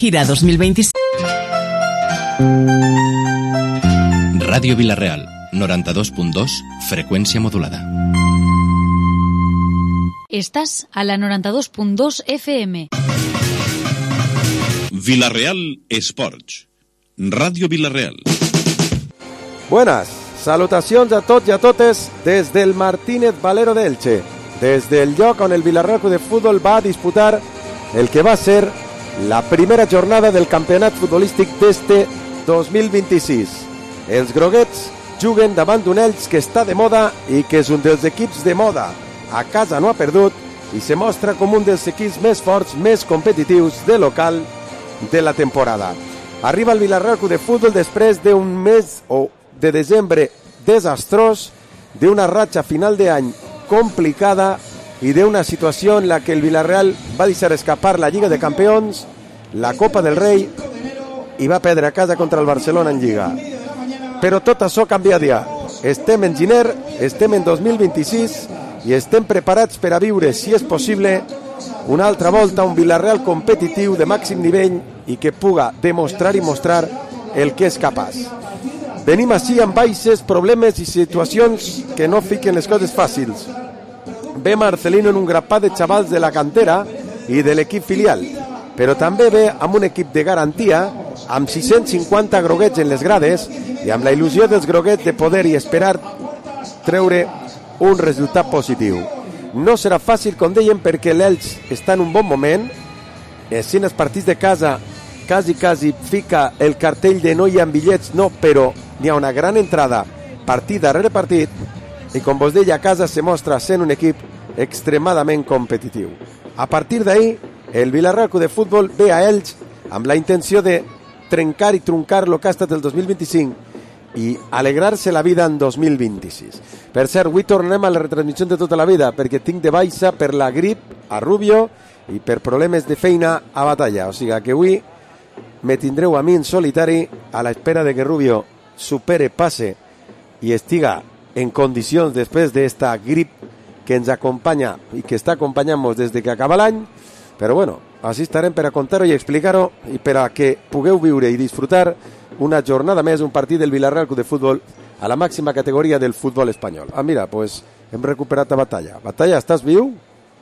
Gira 2026. Ràdio Vila-real, 92.2, freqüència modulada. Estás a la 92.2 FM. Vila-real Esports. Ràdio Vila-real. Buenas, salutacions a tots i a totes des del Martínez Valero d'Elche, des del lloc on el Vila-real Club de Futbol va disputar el que va ser la primera jornada del campionat futbolístic d'este 2026. Els groguets juguen davant d'un Elx que està de moda i que és un dels equips de moda. A casa no ha perdut i se mostra com un dels equips més forts, més competitius de local de la temporada. Arriba el Vila-real Club de Futbol després d'un mes de desembre desastrós, d'una ratxa final d'any complicada i d'una situació en la que el Villarreal va deixar escapar la Lliga de Campions, la Copa del Rei i va perdre a casa contra el Barcelona en Lliga. Però tot això canvia ja. Estem en gener, estem en 2026 i estem preparats per a viure, si és possible, una altra volta un Villarreal competitiu de màxim nivell i que puga demostrar i mostrar el que és capaç. Venim així amb baixes, problemes i situacions que no fiquen les coses fàcils. Ve Marcelino en un grapat de xavals de la cantera i de l'equip filial, però també ve amb un equip de garantia, amb 650 groguets en les grades i amb la il·lusió dels groguets de poder i esperar treure un resultat positiu. No serà fàcil, com dèiem, perquè l'Elx està en un bon moment. Si en els partits de casa quasi fica el cartell de no hi ha bitllets, no, però n'hi ha una gran entrada partit darrere partit i, com vos deia, a casa se mostra sent un equip extremadament competitiu. A partir d'ahir, el Villarreal Club de Futbol ve a Elx amb la intenció de trencar i truncar el que ha estat el 2025 i alegrar-se la vida en 2026. Per cert, avui tornem a la retransmissió de tota la vida perquè tinc de baixa per la grip a Rubio i per problemes de feina a Batalla. O sigui que avui me tindreu a mi en solitari a l'espera de que Rubio supere, passe i estiga en condicions després d'esta grip que ens acompanya i que està acompanyant-nos des que acaba l'any. Però bueno, així estarem per a contar-ho i explicar-ho i per a que pugueu viure i disfrutar una jornada més, un partit del Villarreal Club de Futbol a la màxima categoria del futbol espanyol. Ah, mira, pues hem recuperat a Batalla. Batalla, estàs viu?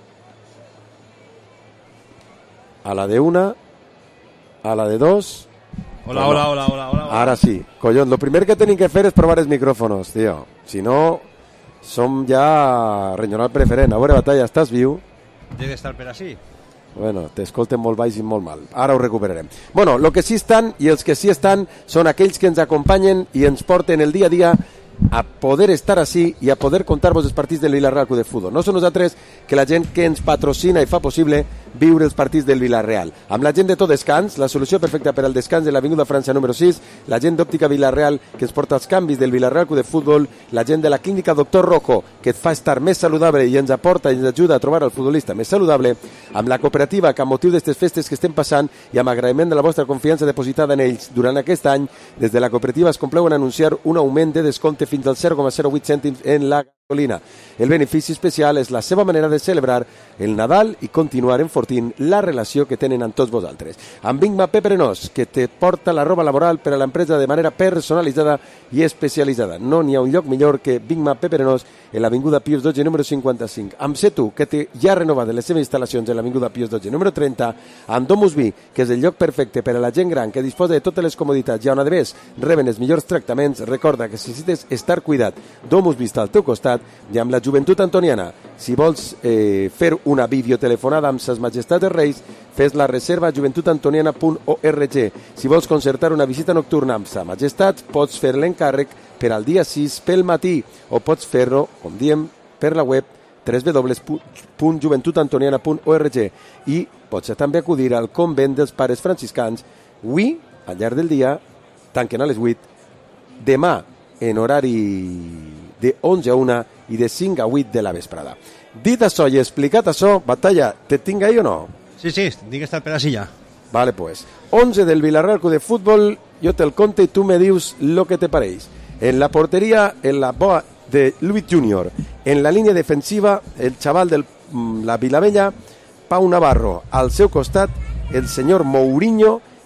A la de una, a la de dos... Hola. Ara sí. Collons, lo primer que tenim que fer és provar els micròfonos, tio. Si no, som ja renyoral preferent. A veure, Batalla, estàs viu? Debe estar per així. Bueno, t'escolten molt baix i molt mal. Ara ho recuperarem. Bueno, lo que sí estan i els que sí estan són aquells que ens acompanyen i ens porten el dia a dia a poder estar així i a poder contar-vos els partits del Villarreal Club de Futbol. No són nosaltres, que la gent que ens patrocina i fa possible viure els partits del Villarreal. Amb la gent de Tot Descans, la solució perfecta per al descans de l'Avinguda França número 6, la gent d'Òptica Villarreal, que ens porta els canvis del Villarreal Club de Futbol, la gent de la clínica Doctor Rojo, que et fa estar més saludable i ens aporta i ens ajuda a trobar el futbolista més saludable, amb la cooperativa que, amb motiu d'aquestes festes que estem passant i amb agraïment de la vostra confiança depositada en ells durant aquest any, des de la cooperativa es compleuen a anunciar un augment de descompte fins al 0,08 cèntims en la gasolina. El benefici especial és la seva manera de celebrar el Nadal i continuar enfortint la relació que tenen amb tots vosaltres. Amb Bigma Peperenós, que te porta la roba laboral per a l'empresa de manera personalitzada i especialitzada. No n'hi ha un lloc millor que Bigma Peperenós en l'Avinguda Pius 12, número 55. Amb Setu, que té ja renovat les seves instal·lacions en l'Avinguda Pius 12, número 30. Amb Domus Vi, que és el lloc perfecte per a la gent gran que disposa de totes les comoditats i on, a més, reben els millors tractaments. Recorda que si necessites estar cuidat, Domus Vi està al teu costat. I amb la Joventut Antoniana, si vols fer una videotelefonada amb ses majestats dels Reis, fes la reserva a joventutantoniana.org. Si vols concertar una visita nocturna amb sa majestat, pots fer l'encàrrec per al dia 6 pel matí o pots fer-lo, com diem, per la web www.joventutantoniana.org i pots també acudir al convent dels pares franciscans. Avui, al llarg del dia, tanquen a les 8, demà en horari de 11 a 1 i de 5 a 8 de la vesprada. Dit això i explicat això, Batalla, te tinc ahí o no? Sí, tinc que estar per així ja. Vale, pues. 11 del Villarreal Club de Futbol, jo te'l conte i tu me dius lo que te pareix. En la porteria, en la boa de Luis Junior. En la línia defensiva, el xaval de la Vilavella, Pau Navarro. Al seu costat, el senyor Mourinho,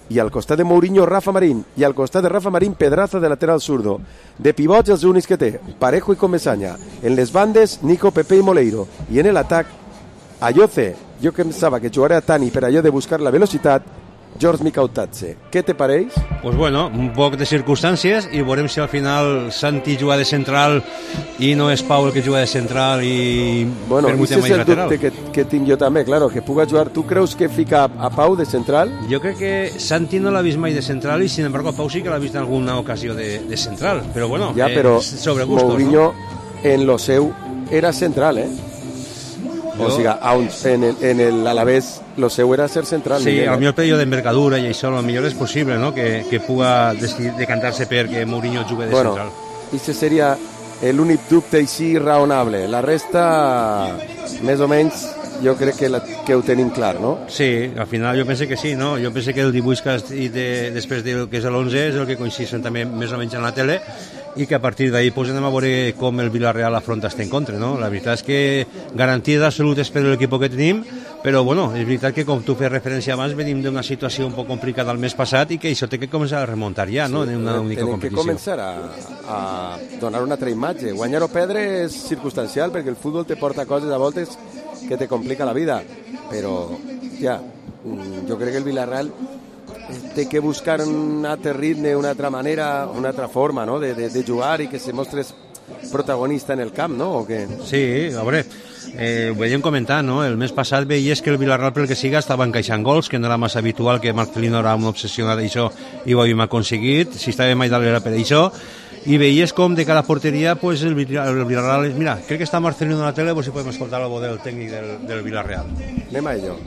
i al costat de Mourinho Rafa Marín, i al costat de Rafa Marín Pedraza de lateral zurdo. De pivots els únics que té, Parejo i Comesaña. En les bandes, Nico, Pepe i Moleiro. I en l'atac, Ayoce, jo que pensava que jugaria tant i per allò de buscar la velocitat, George Mikautatze. Què te pareix? Pues bueno, un poc de circumstàncies i veurem si al final Santi juga de central i no és Pau el que juga de central i bueno, permutem ese és el lateral. dubte que tinc jo també, claro, que puga jugar. Tu creus que fica a Pau de central? Jo crec que Santi no l'ha vist mai de central i sin embargo Pau sí que l'ha vist en alguna ocasió de central, però bueno, ja, però sobre gustos, Mourinho ¿no? en lo seu era central, O sigui, en el Alavés lo seu era ser central. Sí, Miguel, al millor període d'envergadura i això, al millor és possible, no?, que puga decantar-se perquè Mourinho jugui de central. Ese seria l'únic dubte així raonable. La resta, més o menys, jo crec que ho tenim clar, no? Sí, al final jo penso que sí, no? Jo penso que el dibuix que has dit després del que és l'11 és el que coincideixen també més o menys en la tele i que a partir d'ahir pues, anem a veure com el Villarreal afronta este encontre, no? La veritat és que garanties absolutes per l'equip que tenim, però bueno, és veritat que com tu fes referència abans venim d'una situació un poc complicada el mes passat i que això té que començar a remuntar ja, no? En una única competició. Tenim que començar a donar una altra imatge. Guanyar o perdre és circumstancial perquè el futbol te porta coses a voltes que te complica la vida, però ja, jo crec que el Villarreal té que buscar un altre ritme, una altra manera, una altra forma, no?, de jugar i que se mostres protagonista en el camp, no? O què? Sí, a veure, ho veiem comentar, no? El mes passat veies que el Villarreal, pel que siga, estava encaixant gols, que no era massa habitual, que Marcelino era un obsessionat d'això i ho havíem aconseguit, si estava mai dalt era per això, i veies com de cada porteria pues, el Villarreal... Mira, crec que està Marcelino a la tele, pues, si podem escoltar la veu del tècnic del Villarreal. Anem a ello.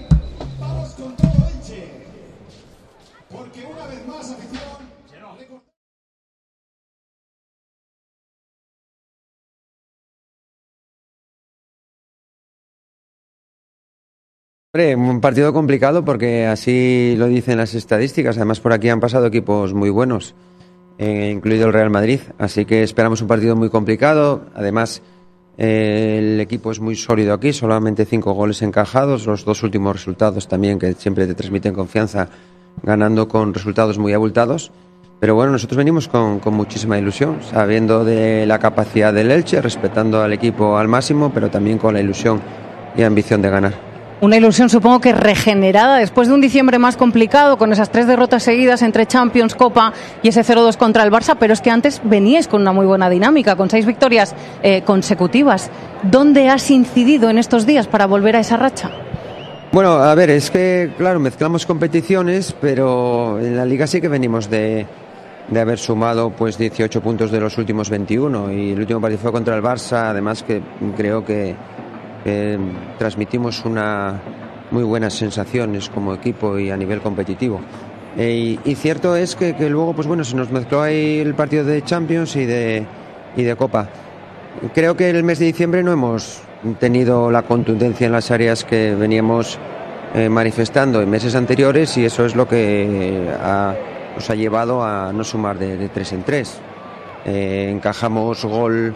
Un partido complicado porque así lo dicen las estadísticas. Además, por aquí han pasado equipos muy buenos, incluido el Real Madrid. Así que esperamos un partido muy complicado. Además, el equipo es muy sólido aquí, solamente 5 goles encajados. Los 2 últimos resultados también, que siempre te transmiten confianza, ganando con resultados muy abultados. Pero bueno, nosotros venimos con muchísima ilusión, sabiendo de la capacidad del Elche, respetando al equipo al máximo, pero también con la ilusión y ambición de ganar. Una ilusión supongo que regenerada después de un diciembre más complicado con esas 3 derrotas seguidas entre Champions, Copa y ese 0-2 contra el Barça, pero es que antes veníais con una muy buena dinámica, con 6 victorias consecutivas. ¿Dónde has incidido en estos días para volver a esa racha? Bueno, a ver, es que claro, mezclamos competiciones, pero en la Liga sí que venimos de haber sumado pues 18 puntos de los últimos 21 y el último partido fue contra el Barça, además que creo que transmitimos una muy buenas sensaciones como equipo y a nivel competitivo. Y cierto es que luego pues bueno, se nos mezcló ahí el partido de Champions y de Copa. Creo que el mes de diciembre no hemos tenido la contundencia en las áreas que veníamos manifestando en meses anteriores y eso es lo que nos ha llevado a no sumar de 3 en 3. Encajamos gol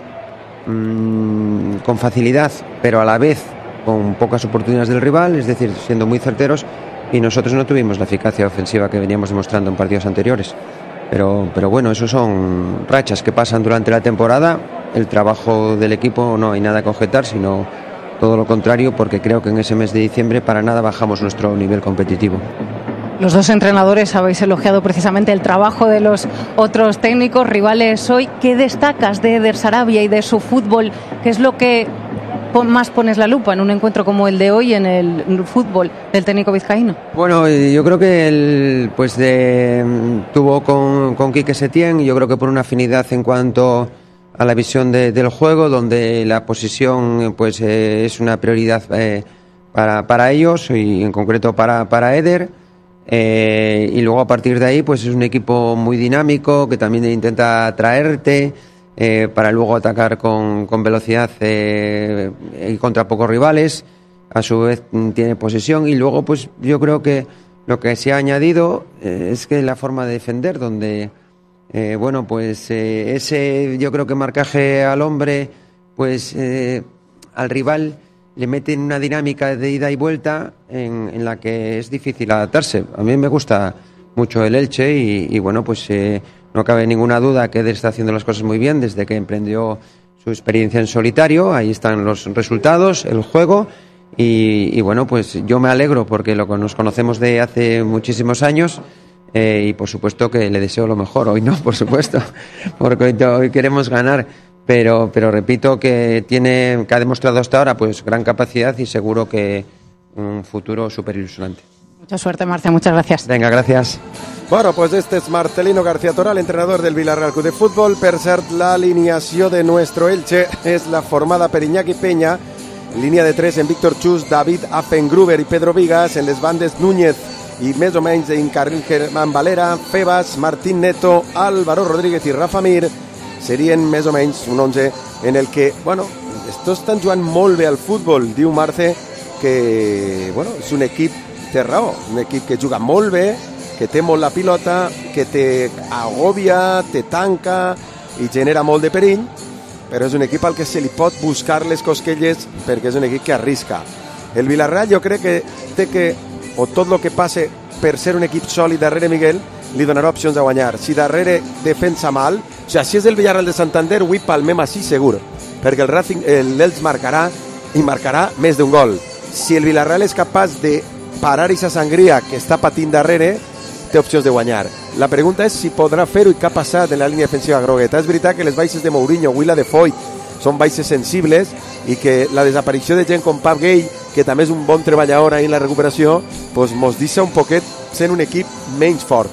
con facilidad, pero a la vez con pocas oportunidades del rival, es decir, siendo muy certeros, y nosotros no tuvimos la eficacia ofensiva que veníamos demostrando en partidos anteriores. Pero bueno, eso son rachas que pasan durante la temporada. El trabajo del equipo no hay nada que objetar, sino todo lo contrario, porque creo que en ese mes de diciembre para nada bajamos nuestro nivel competitivo. Los 2 entrenadores habéis elogiado precisamente el trabajo de los otros técnicos rivales hoy. ¿Qué destacas de Eder Sarabia y de su fútbol? ¿Qué es lo que más pones la lupa en un encuentro como el de hoy en el fútbol del técnico vizcaíno? Bueno, yo creo que él tuvo con Quique Setién, yo creo que por una afinidad en cuanto a la visión del juego, donde la posesión pues es una prioridad para ellos y en concreto para Eder. Y luego a partir de ahí pues es un equipo muy dinámico que también intenta atraerte para luego atacar con velocidad y contra pocos rivales. A su vez tiene posesión y luego pues yo creo que lo que se ha añadido es que la forma de defender, donde bueno pues ese yo creo que marcaje al hombre pues al rival le meten una dinámica de ida y vuelta en la que es difícil adaptarse. A mí me gusta mucho el Elche y bueno, pues no cabe ninguna duda que él está haciendo las cosas muy bien desde que emprendió su experiencia en solitario. Ahí están los resultados, el juego y bueno, pues yo me alegro porque nos conocemos de hace muchísimos años y por supuesto que le deseo lo mejor. Hoy no, por supuesto, porque hoy queremos ganar. Pero repito que ha demostrado hasta ahora pues gran capacidad y seguro que un futuro súper ilusionante. Mucha suerte, Marce, muchas gracias. Venga, gracias. Bueno, pues este es Marcelino García Toral, entrenador del Villarreal Club de Fútbol. Per cert, l'alineació de nuestro Elche és la formada per Iñaki Peña, línia de 3 en Víctor Chus, David Affengruber i Pedro Vigas, en les bandes Núñez i més o menys en carril Germán Valera, Febas, Martín Neto, Álvaro Rodríguez i Rafa Mir. Serien més o menys un 11 en el que, bueno, estos estan jugant molt bé al futbol. Diu Marce que, bueno, és un equip, té raó, un equip que juga molt bé, que té molt la pilota, que te agobia, te tanca i genera molt de perill, però és un equip al que se li pot buscar les cosquelles perquè és un equip que arrisca. El Villarreal jo crec que té que, o tot el que passe per ser un equip sòlid darrere Miguel, li donarà opcions a guanyar. Si darrere defensa mal, o sigui, si és el Villarreal de Santander, avui palmem així segur, perquè l'Elx marcarà i marcarà més d'un gol. Si el Villarreal és capaç de parar aquesta sangria que està patint darrere, té opcions de guanyar. La pregunta és si podrà fer-ho i què ha passat en la línia defensiva grogueta. És veritat que les baixes de Mourinho, avui la de Foyt, són baixes sensibles i que la desaparició de gent com Pap Gay, que també és un bon treballador ahí en la recuperació, pues mos deixa un poquet sent un equip menys fort.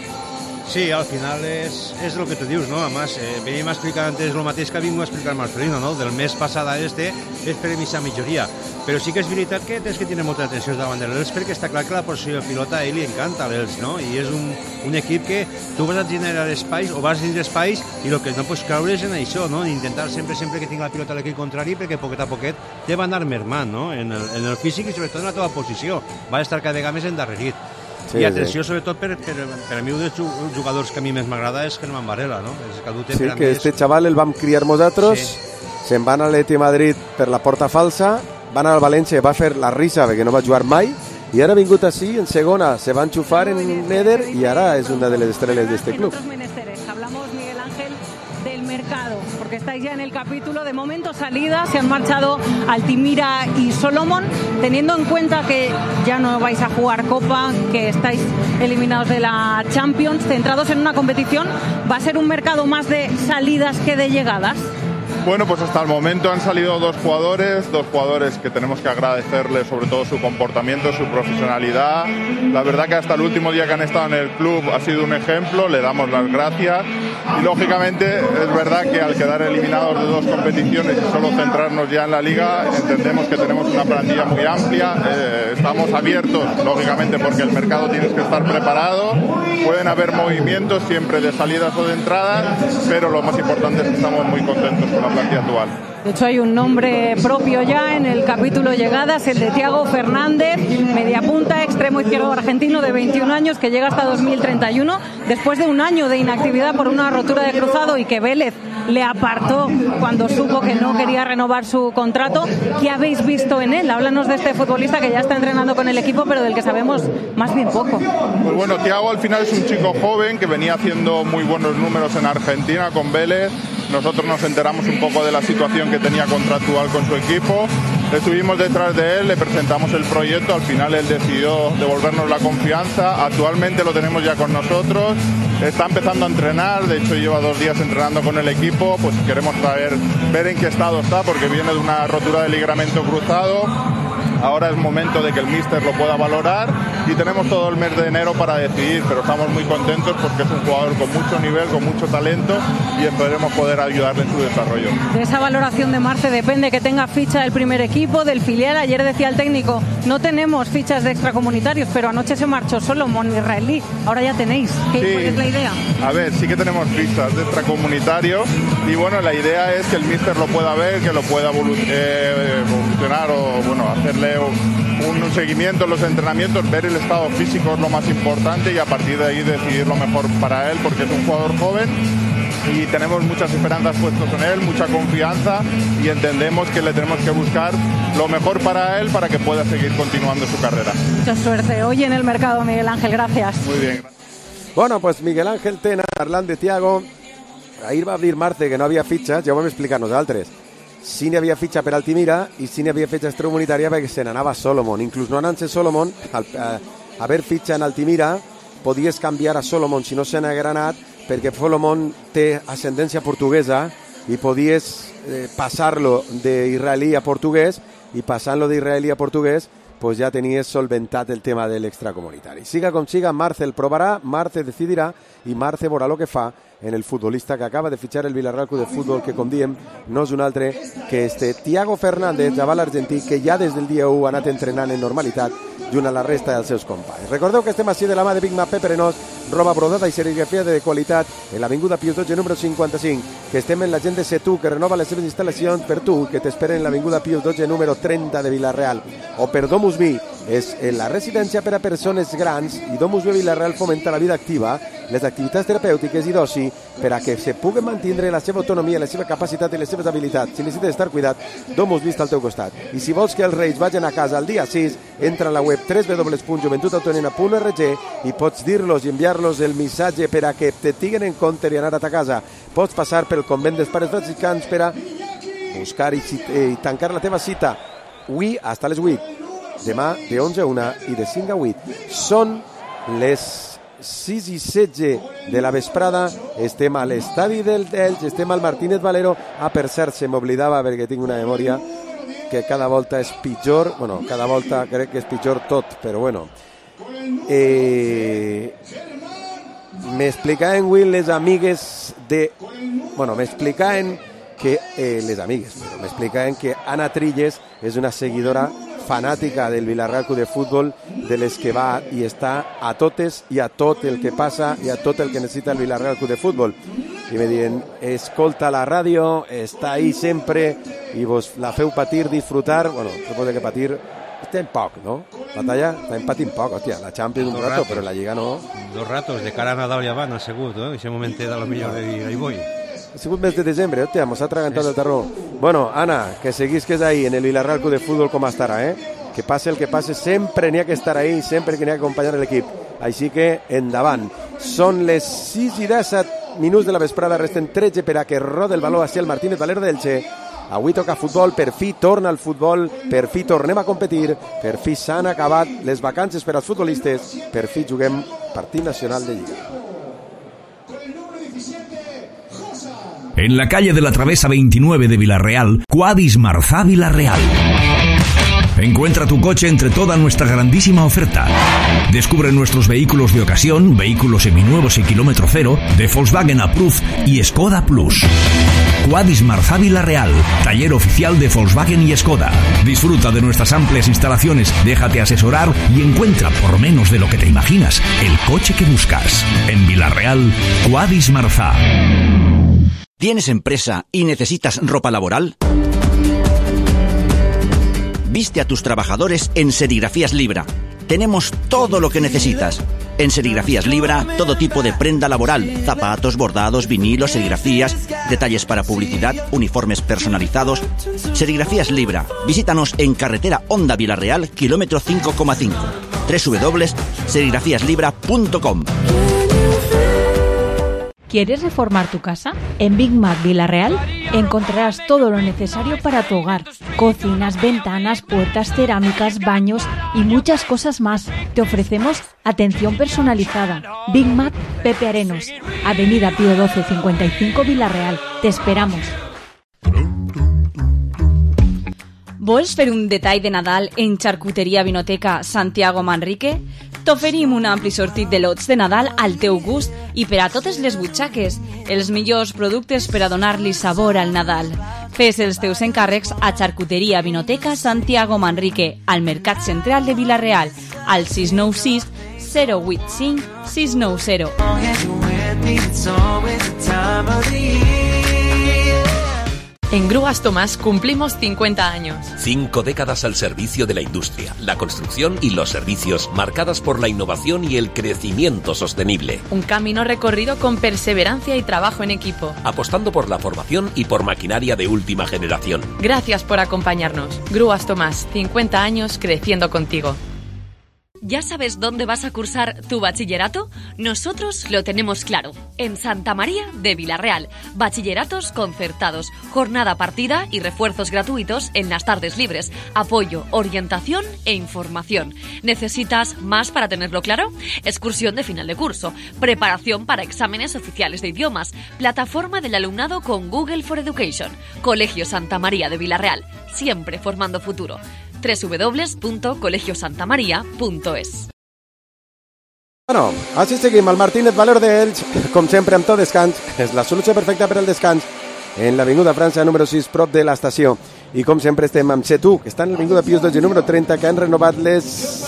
Sí, al final es lo que tú dius, ¿no? Además, veníem a explicar antes lo mateix que vinc a explicar Marcelino, ¿no? Del mes passat a és per missa majoria. Però sí que és veritat que tens que tenir molta atenció davant de l'Elx perquè està clar que la posició de pilota a ell li encanta l'Elx, no? I és un equip que tu vas a generar espais o vas a tenir espais i el que no pots creure és en això, no? Intentar sempre que tingui la pilota a l'equip contrari perquè poquet a poquet te va anar mermant, no? En el físic i sobretot en la teva posició. Va estar cada vegada més endarrerit. Sí, i atenció, sí. Sobretot, per a mi un dels jugadors que a mi més m'agrada és Germán Varela, no? Sí, que este xaval el vam criar nosaltres, sí. Se'n van a l'Atleti Madrid per la porta falsa, van al València, va fer la risa perquè no va jugar mai, i ara ha vingut així, en segona, se va enxufar en Neder i ara és una de les estrelles d'este club. Hablamos, Miguel Ángel, del mercado, porque estáis ya en el capítulo de momento salida, se han marchado Altimira y Solomon, teniendo en cuenta que ya no vais a jugar Copa, que estáis eliminados de la Champions, centrados en una competición, ¿va a ser un mercado más de salidas que de llegadas? Bueno, pues hasta el momento han salido dos jugadores que tenemos que agradecerles sobre todo su comportamiento, su profesionalidad. La verdad que hasta el último día que han estado en el club ha sido un ejemplo, le damos las gracias y lógicamente es verdad que al quedar eliminados de dos competiciones y solo centrarnos ya en la liga, entendemos que tenemos una plantilla muy amplia, estamos abiertos lógicamente porque el mercado tienes que estar preparado, pueden haber movimientos siempre de salidas o de entradas, pero lo más importante es que estamos muy contentos con la plantilla actual. De hecho hay un nombre propio ya en el capítulo llegadas, el de Thiago Fernández, mediapunta, extremo izquierdo argentino de 21 años que llega hasta 2031 después de un año de inactividad por una rotura de cruzado y que Vélez le apartó cuando supo que no quería renovar su contrato. ¿Qué habéis visto en él? Háblanos de este futbolista que ya está entrenando con el equipo pero del que sabemos más bien poco. Pues bueno, Thiago al final es un chico joven que venía haciendo muy buenos números en Argentina con Vélez. Nosotros nos enteramos un poco de la situación que tenía contractual con su equipo, estuvimos detrás de él, le presentamos el proyecto, al final él decidió devolvernos la confianza, actualmente lo tenemos ya con nosotros, está empezando a entrenar, de hecho lleva 2 días entrenando con el equipo, pues queremos ver en qué estado está porque viene de una rotura de ligamento cruzado. Ahora es momento de que el míster lo pueda valorar y tenemos todo el mes de enero para decidir, pero estamos muy contentos porque es un jugador con mucho nivel, con mucho talento y esperemos poder ayudarle en su desarrollo. De esa valoración de Marce depende que tenga ficha del primer equipo, del filial. Ayer decía el técnico, no tenemos fichas de extracomunitarios, pero anoche se marchó Solomon, israelí. Ahora ya tenéis. ¿Cuál es la idea? A ver, sí que tenemos fichas de extracomunitario y bueno, la idea es que el míster lo pueda ver, que lo pueda evolucionar o bueno, hacerle un seguimiento en los entrenamientos, ver el estado físico es lo más importante y a partir de ahí decidir lo mejor para él porque es un jugador joven y tenemos muchas esperanzas puestas en él, mucha confianza y entendemos que le tenemos que buscar lo mejor para él para que pueda seguir continuando su carrera. Mucha suerte hoy en el mercado, Miguel Ángel, gracias. Muy bien, gracias. Bueno, pues Miguel Ángel Tena, parlant de Thiago, ahir va dir Marce que no havia fitxes, ja ho vam explicar nosaltres. Sí n'hi havia fitxa per Altimira i sí n'hi havia fitxa extracomunitària perquè se n'anava Solomon. Inclús no anant-se Solomon, al haver fitxa en Altimira, podies canviar a Solomon si no se n'haguera anat, perquè Solomon té ascendència portuguesa i podies passar-lo d'israelí a portuguès, i passant-lo d'israelí a portuguès pues ja tenies solventat el tema de l'extracomunitari. Siga com siga, Marce el provarà, Marce decidirà i Marce veurà el que fa en el futbolista que acaba de fitxar el Villarreal Club de Futbol, que com diem no és un altre que Thiago Fernández, aval argentí, que ja des del dia 1 ha anat entrenant en normalitat junt a la resta dels seus companys. Recordeu que estem així de la mà de Big Mac Peperenós, roba brodada i serigrafia de qualitat en l'Avinguda Pius 12 número 55, que estem en la gent de Setú, que renova les seves instal·lacions per tu, que t'esperen en l'Avinguda Pius 12 número 30 de Villarreal, o per Domus Vi, és la residència per a persones grans, i Domus Vi Villarreal fomenta la vida activa, les activitats terapèutiques i d'oci per a que se puguen mantenir la seva autonomia, la seva capacitat i les seves habilitats. Si necessites estar cuidat, Domus Vi està al teu costat. I si vols que els Reis vagin a casa el dia 6, entra a la web www.joventutautonina.org i pots dir-los i enviar-los el missatge per a que te tinguen en compte i anar a ta casa. Pots passar pel convent dels pares franciscans per a buscar i tancar la teva cita. Avui, hasta les 8. Demà, de 11 a 1 i de 5 a 8. Són les 6 i 16 de la vesprada. Estem a l'estadi del Elx, estem al Martínez Valero. Per cert, se m'oblidava perquè tinc una memòria que cada volta és pitjor. Bueno, cada volta crec que és pitjor tot, però bueno. M'explicaven avui les amigues de... Bueno, m'explicaven que les amigues, però m'explicaven que Ana Trilles és una seguidora fanàtica del Villarreal Club de Futbol, de les que va i està a totes i a tot el que passa i a tot el que necessita el Villarreal Club de Futbol. I me diuen, escolta la ràdio, està ahí sempre i vos la feu patir, disfrutar. Bueno, suposo que patir estem poc, no? Batalla, estem patint poc, hòstia, la Champions un rato, però la Lliga no. 2 ratos, de cara a Nadal ja van, ha sigut, no? En aquest moment de lo millor de dir, ahí voy. Ha sigut mes de desembre, hòstia, mos ha atragantat el tarró. Bueno, Ana, que seguisques ahí en el Villarreal Club de Futbol com estarà, Que passe el que passe, sempre n'hi ha que estar ahí, sempre que n'hi ha que acompanyar l'equip. Així que, endavant. Són les 6 i 17 minuts de la vesprada, resten 13 per a que rode el baló hacia el Martínez Valero d'Elche. Avui toca futbol, per fi torna el futbol, per fi tornem a competir, per fi s'han acabat les vacances per als futbolistes, per fi juguem partit nacional de Lliga. En la calle de la Travesa 29 de Villarreal, Quadis Marzá Villarreal. Encuentra tu coche entre toda nuestra grandísima oferta. Descubre nuestros vehículos de ocasión, vehículos seminuevos y kilómetro cero, de Volkswagen Approved y Skoda Plus. Quadis Marzá Villarreal, taller oficial de Volkswagen y Skoda. Disfruta de nuestras amplias instalaciones, déjate asesorar y encuentra por menos de lo que te imaginas el coche que buscas. En Villarreal, Quadis Marzá. ¿Tienes empresa y necesitas ropa laboral? Viste a tus trabajadores en Serigrafías Libra. Tenemos todo lo que necesitas. En Serigrafías Libra, todo tipo de prenda laboral, zapatos, bordados, vinilos, serigrafías, detalles para publicidad, uniformes personalizados. Serigrafías Libra. Visítanos en carretera Honda Villarreal, kilómetro 5,5. www.serigrafíaslibra.com. ¿Quieres reformar tu casa? En Big Mac Villarreal encontrarás todo lo necesario para tu hogar. Cocinas, ventanas, puertas, cerámicas, baños y muchas cosas más. Te ofrecemos atención personalizada. Big Mac Pepe Arenos, Avenida Pío 12 55 Villarreal. Te esperamos. Vols fer un detall de Nadal en Charcuteria Vinoteca Santiago Manrique? T'oferim un ampli sortit de lots de Nadal al teu gust i per a totes les butxaques, els millors productes per a donar-li sabor al Nadal. Fes els teus encàrrecs a Charcuteria Vinoteca Santiago Manrique, al Mercat Central de Villarreal, al 696 085 690. En Grúas Tomás cumplimos 50 años. 5 décadas al servicio de la industria, la construcción y los servicios, marcadas por la innovación y el crecimiento sostenible. Un camino recorrido con perseverancia y trabajo en equipo. Apostando por la formación y por maquinaria de última generación. Gracias por acompañarnos. Grúas Tomás, 50 años creciendo contigo. ¿Ya sabes dónde vas a cursar tu bachillerato? Nosotros lo tenemos claro. En Santa María de Vilarreal. Bachilleratos concertados, jornada partida y refuerzos gratuitos en las tardes libres. Apoyo, orientación e información. ¿Necesitas más para tenerlo claro? Excursión de final de curso. Preparación para exámenes oficiales de idiomas. Plataforma del alumnado con Google for Education. Colegio Santa María de Vilarreal. Siempre formando futuro. www.colegiosantamaria.es. Bueno, així seguim. El Martínez Valero d'Elx, com sempre, amb tot descans. És la solució perfecta per al descans en l'Avinguda França, número 6, prop de l'estació. I com sempre estem amb Setu, que està en l'Avinguda Pius XII, número 30, que han renovat les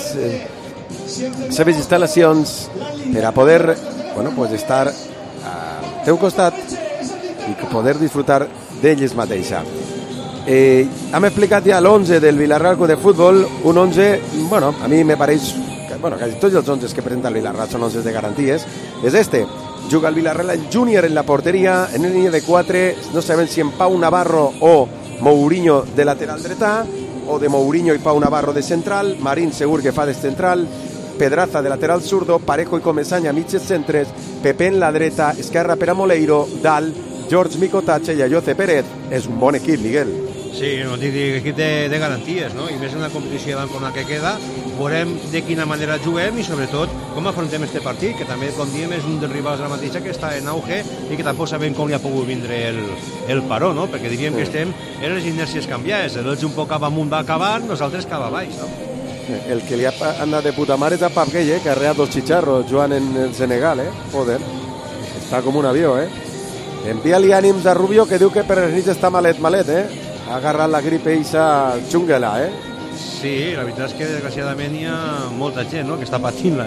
seves instal·lacions per a poder, bueno, pues estar al teu costat i poder disfrutar d'elles mateixa. Hem explicat ja l'11 del Vilarreal Club de Futbol, un 11, bueno, a mi me pareix que, bueno, quasi tots els 11 que presenta el Vilarreal són 11 de garanties. És este, juga el Vilarreal Júnior en la porteria, en una línia de 4, no sabem si en Pau Navarro o Mourinho de lateral dretà, o de Mourinho i Pau Navarro de central, Marín segur que fa de central, Pedraza de lateral zurdo, Parejo i Comesaña mitges centres, Pepe en la dreta, esquerra per a Moleiro, Dalt, George Micotache i Ayoce Pérez. És un bon equip, Miguel. Sí, un equip de garanties, no? I més en la competició com la que queda, veurem de quina manera juguem i sobretot com afrontem este partit, que també, com diem, és un dels rivals de la mateixa que està en auge i que tampoc sabem com li ha pogut vindre el paró, no? Perquè diríem que estem en les inèrcies canviades, l'Elx un poc cap amunt va acabar, nosaltres cap a baix, no? El que li ha anat de puta mare és a Pap Gueye, que ha reat dos xicharros jugant en el Senegal, Joder, està com un avió, Envia-li ànims a Rubio, que diu que per les nits està malet, ha agarrat la gripe i s'ha xungela, Sí, la veritat és que desgraciadament hi ha molta gent, no?, que està patint-la,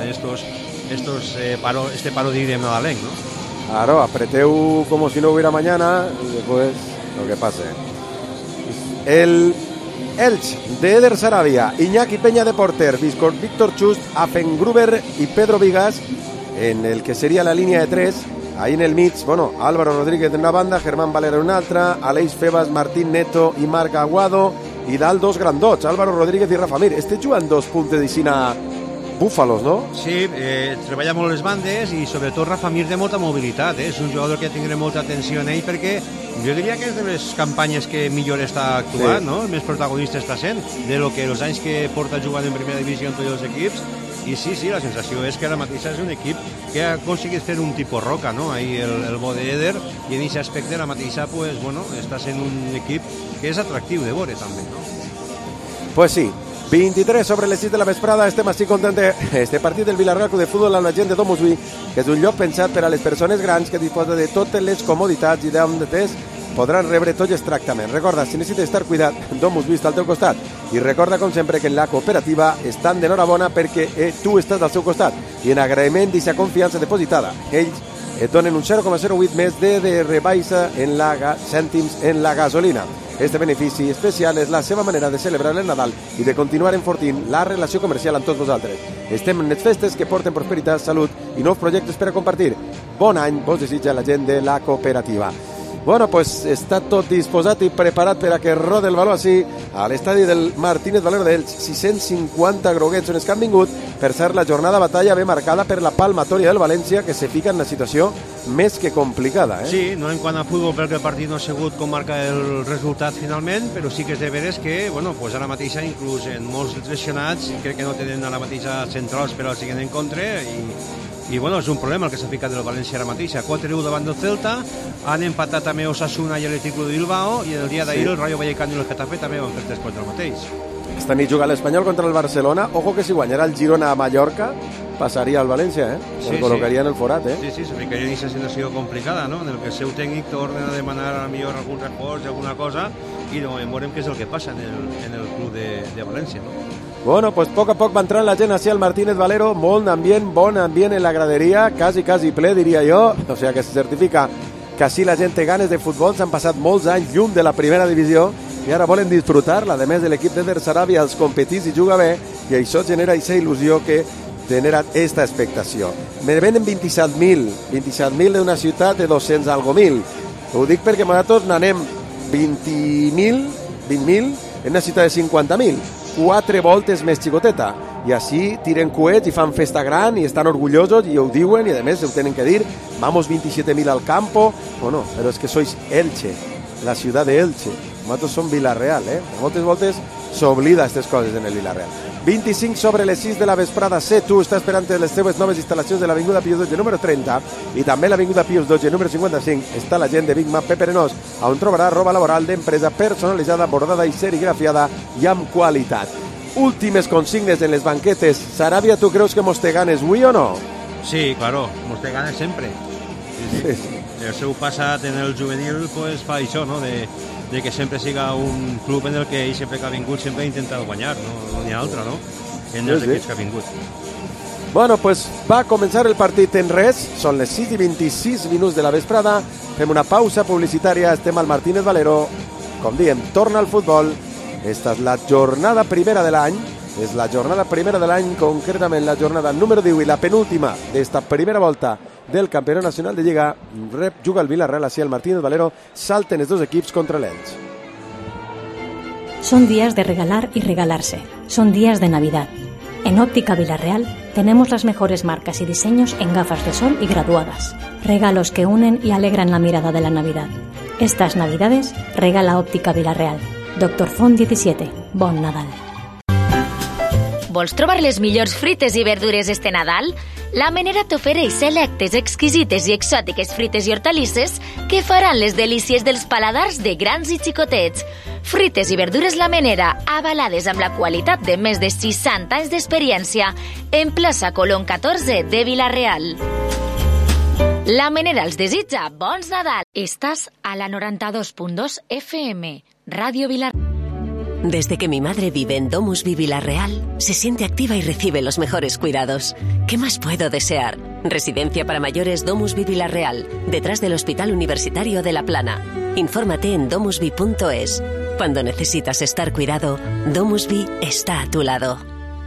este paro de nadalenc, no? Claro, apreteu como si no hubiera mañana y después lo que pase. El Elx de Eder Sarabia, Iñaki Peña de porter, Víctor Chust, Afengruber y Pedro Vigas, en el que sería la línea de 3. Ahí en el mig, bueno, Álvaro Rodríguez en una banda, Germán Valera en una altra, Aleix Febas, Martín Neto i Marc Aguado, i dalt dos grandots, Álvaro Rodríguez i Rafa Mir. Este jugant dos puntes d'Ixina búfalos, no? Sí, treballa molt les bandes i sobretot Rafa Mir de molta mobilitat, És un jugador que tindrà molta atenció en ell perquè jo diria que és de les campanyes que millor està actuant, no? El més protagonista està sent de lo que els anys que porta jugant en primera divisió en tots els equips. I sí, la sensació és que ara mateix és un equip que ha aconseguit fer un tipus roca, no? Ahí el bo d'Eder, i en aquest aspecte la mateixa, pues, bueno, està sent un equip que és atractiu de veure també, no? Pues sí, 23 sobre les 6 de la vesprada, estem així contents este partit del Vilarreal Club de Futbol amb la gent de Domusvi, que és un lloc pensat per a les persones grans que disposa de totes les comoditats i d'on podran rebre tots els tractaments. Recorda, si necessites estar cuidat, Domusvi està al teu costat. I recorda, com sempre, que en la cooperativa estan d'enhorabona perquè tu estàs al seu costat i en agraïment d'aquesta confiança depositada. Ells et donen un 0,08 més de rebaixa en cèntims en la gasolina. Este benefici especial és la seva manera de celebrar el Nadal i de continuar enfortint la relació comercial amb tots vosaltres. Estem en les festes que porten prosperitat, salut i nous projectes per a compartir. Bon any vos desitja la gent de la cooperativa. Bueno, pues està tot disposat i preparat per a que rode el baló així a l'estadi del Martínez Valero d'Elx. 650 groguets són els que han vingut per ser la jornada batalla ben marcada per la palmatòria del València, que se fica en una situació més que complicada. Sí, no en quant a futbol, perquè el partit no ha sigut com marca el resultat finalment, però sí que és de veres que, bueno, pues ara mateixa, inclús en molts lesionats, crec que no tenen a la mateixa centrals per al següent encontre i bueno, és un problema el que s'ha ficat del València ara mateixa. 4-1 davant del Celta, han empatat també Osasuna i l'Atlético de Bilbao, i el dia d'ahir el Rayo Vallecano i el Getafe també van fer 3 punts del mateix. Esta nit juga l'Espanyol contra el Barcelona. Ojo que si guanyarà el Girona a Mallorca passaria al València, el col·locaria en el forat, Sí, se ficaria en aquesta situació complicada, no? En el que el seu tècnic torna a demanar a millor algun reforç, alguna cosa, i veurem què és el que passa en el club de València, no? Bueno, pues poc a poc va entrant la gent hacia el Martínez Valero, bon ambient en la graderia, quasi ple, diria jo, o sea que se certifica que així la gent té ganes de futbol, s'han passat molts anys llum de la primera divisió i ara volen disfrutar-la, a més de l'equip d'Eder Sarabia els competits i juga bé, i això genera aquesta il·lusió que genera esta expectació. Me venen 27.000 d'una ciutat de 200 algo mil. Ho dic perquè nosaltres n'anem 20.000 en una ciutat de 50.000. 4 voltes més xicoteta. i així tiren coets i fan festa gran i estan orgullosos i ho diuen i a més ho tenen que dir, vamos 27.000 al campo, bueno, però és que sois Elche, la ciutat de Elche, nosaltres som Villarreal, moltes voltes s'oblida aquestes coses en el Villarreal. 25 sobre les 6 de la vesprada, C2 està esperant les seves noves instal·lacions de l'Avinguda Pius XII número 30 i també l'Avinguda Pius XII número 55 està la gent de Big Mac Pepe Arenós, on trobarà roba laboral d'empresa personalitzada, bordada i serigrafiada i amb qualitat. Últimes consignes en les banquetes. Sarabia, ¿tú crees que mos te ganes avui o no? Sí, claro, mos te ganes sempre. Sí. El seu passat en el juvenil pues, fa això, no? de que sempre siga un club en el que ell sempre que ha vingut sempre ha intentat guanyar, no n'hi ha altra, no? En els equips que ha vingut. Bueno, pues va començar el partit en res, són les 6 i 26 minuts de la vesprada, fem una pausa publicitària, estem al Martínez Valero, com diem, torna al futbol, esta és la jornada primera de l'any, és la jornada primera de l'any, concretament la jornada número 10 i la penúltima d'esta primera volta del Campionat Nacional de Lliga. Juga el Villarreal, així el Martínez Valero, salten els dos equips contra l'Elx. Son días de regalar y regalarse, son días de Navidad. En Óptica Villarreal tenemos las mejores marcas y diseños en gafas de sol y graduadas. Regalos que unen y alegran la mirada de la Navidad. Estas Navidades regala Óptica Villarreal. Dr. Font 17, bon Nadal. Vols trobar les millors frites i verdures este Nadal? La Menera t'ofereix selectes, exquisites i exòtiques frites i hortalisses que faran les delícies dels paladars de grans i xicotets. Frites i verdures La Menera, avalades amb la qualitat de més de 60 anys d'experiència, en plaça Colón 14 de Vila-real. La Menera els desitja bons Nadal. Estàs a la 92.2 FM, Radio Vila-real. Desde que mi madre vive en Domusvi Vila-real, se siente activa y recibe los mejores cuidados. ¿Qué más puedo desear? Residencia para mayores Domusvi Vila-real, detrás del Hospital Universitario de La Plana. Infórmate en domusvi.es. Cuando necesitas estar cuidado, Domusvi está a tu lado.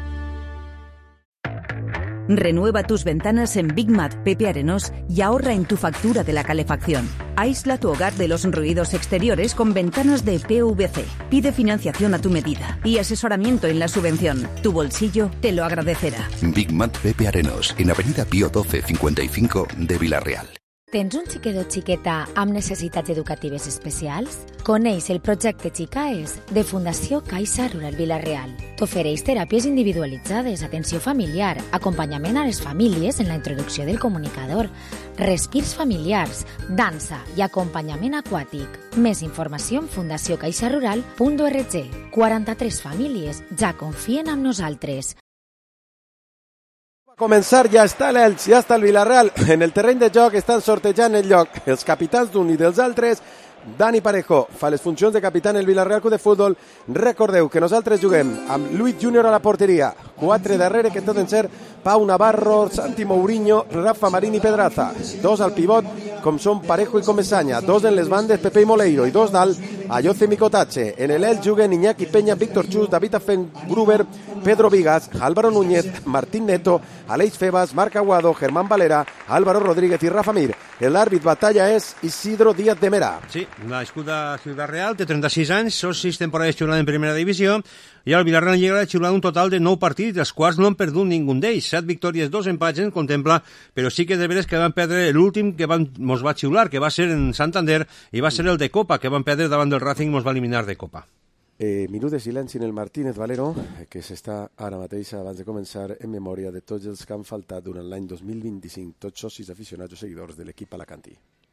Renueva tus ventanas en Big Mat Pepe Arenós y ahorra en tu factura de la calefacción. Aísla tu hogar de los ruidos exteriores con ventanas de PVC. Pide financiación a tu medida y asesoramiento en la subvención. Tu bolsillo te lo agradecerá. Big Mat Pepe Arenós, en Avenida Pío 12 55 de Vila-real. Tens un xiquet o xiqueta amb necessitats educatives especials? Coneix el projecte Xicaes de Fundació Caixa Rural Vila-real. T'ofereix teràpies individualitzades, atenció familiar, acompanyament a les famílies en la introducció del comunicador, respirs familiars, dansa i acompanyament aquàtic. Més informació en fundaciocaixarural.org. 43 famílies ja confien en nosaltres. Començar, ja està l'Elx, ja està el Villarreal. En el terreny de joc estan sortejant el lloc els capitans d'un i dels altres. Dani Parejo fa les funcions de capità en el Villarreal Club de Futbol. Recordeu que nosaltres juguem amb Luis Júnior a la porteria, 4 darrere que poden ser Pau Navarro, Santi Mourinho, Rafa Marín i Pedraza, 2 al pivot com són Parejo i Comesaña, 2 en les bandes Pepe i Moleiro i 2 dalt Ayoce Micotache. En el Elx juguen Iñaki Peña, Víctor Chus, David Afengruber, Pedro Vigas, Álvaro Núñez, Martín Neto, Aleix Febas, Marc Aguado, Germán Valera, Álvaro Rodríguez i Rafa Mir. L'àrbit batalla és Isidro Díaz de Mera. Sí, nascut a Ciutat Real, té 36 anys, són 6 temporades xiulant en primera divisió i el Villarreal llega a xiular un total de 9 partits, dels quals no han perdut ningú d'ells. 7 victòries, 2 empats en contempla, però sí que de veres que van perdre l'últim que mos va xiular, que va ser en Santander, i va ser el de Copa, que van perdre davant del Racing, mos va eliminar de Copa. Minut de silenci en el Martínez Valero, que s'està ara mateix, abans de començar, en memòria de tots els que han faltat durant l'any 2025, tots socis, aficionats o seguidors de l'equip alacantí.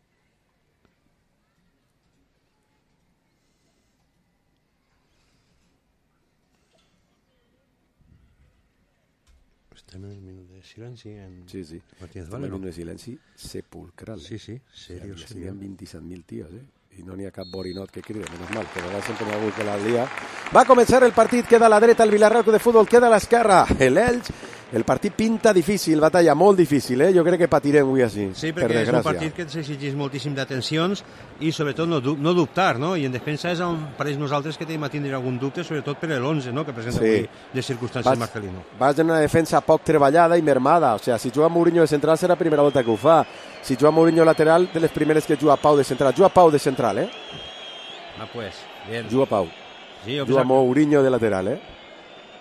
Estem en el minut de silenci en sí. Martínez Valero. Valero. Un minut de silenci sepulcral. Sí, seriós. O sigui, 27.000 tios, i no n'hi ha cap borinot que crida, menys mal, que de vegades sempre n'hi ha hagut que la lia. Va començar el partit, queda a la dreta el Villarreal Club de Futbol, queda a l'esquerra l'Elx. El partit pinta difícil, batalla molt difícil, jo crec que patirem avui així. Sí, perquè és un partit que s'exigeix moltíssim d'atencions i sobretot no dubtar, no? I en defensa és on pareix nosaltres que tenim a tindre algun dubte, sobretot per l'11, no? Que presenta avui de circumstàncies Marcelino. Vas en una defensa poc treballada i mermada, o sigui, si juga Mourinho de central serà la primera volta que ho fa. Si juga Mourinho lateral, de les primeres que juga Pau de central. Juga Pau de central, Ah, pues, bien. Juga Pau. Sí, juga Mourinho de lateral,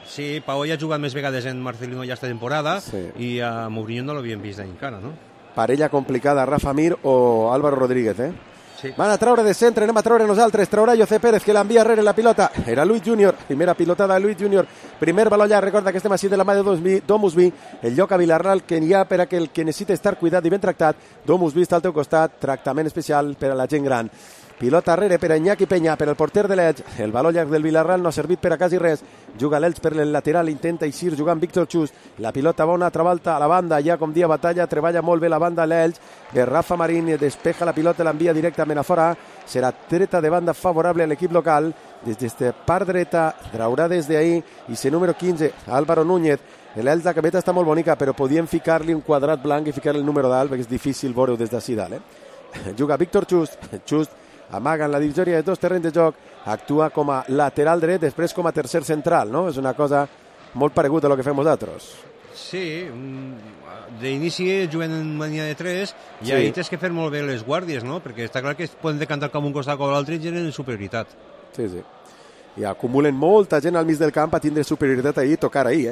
Sí, Pau ja ha jugat més vegades en Marcelino ja esta temporada i a Mourinho no l'havien vist encara, no? Parella complicada, Rafa Mir o Álvaro Rodríguez, Sí. Van a traure de centre, anem a traure nosaltres, traurà José Pérez, que l'envia rere la pilota, era Luis Junior, primera pilotada de Luis Junior, primer baló llarg, recorda que estem així de la mà de Domusby, el lloc a Vilarreal que n'hi ha per a que el que necessita estar cuidat i ben tractat, Domusby està al teu costat, tractament especial per a la gent gran. Pilota rere per a Iñaki Peña, per al porter de l'Elx, el baló llarg del Vilarreal no ha servit per a quasi res, juga l'Elx per el lateral, intenta eixir jugant Víctor Chus, la pilota va una altra volta a la banda, ja com dia batalla, treballa molt bé la banda l'Elx, de Rafa Marín, despeja la pilota, l'envia directament a fora, serà treta de banda favorable a l'equip local, des d'esta part dreta, traurà des d'ahí, i ser número 15, Álvaro Núñez, l'Elx la cameta està molt bonica, però podien ficar-li un quadrat blanc i ficar-li el número dalt, perquè és difícil veure-ho des d'ací dalt, Juga Víctor Chus, Chus amaga en la divisòria de dos terrenys de joc, actua com a lateral dret, després com a tercer central, no? És una cosa molt pareguda a lo que fem nosaltres. Sí, d'inici juguen en mania de 3 i ahí tens que fer molt bé les guàrdies, no? Perquè està clar que es poden decantar com un costat com l'altre i tenen superioritat. Sí. I acumulen molta gent al mig del camp a tindre superioritat ahí i tocar ahí,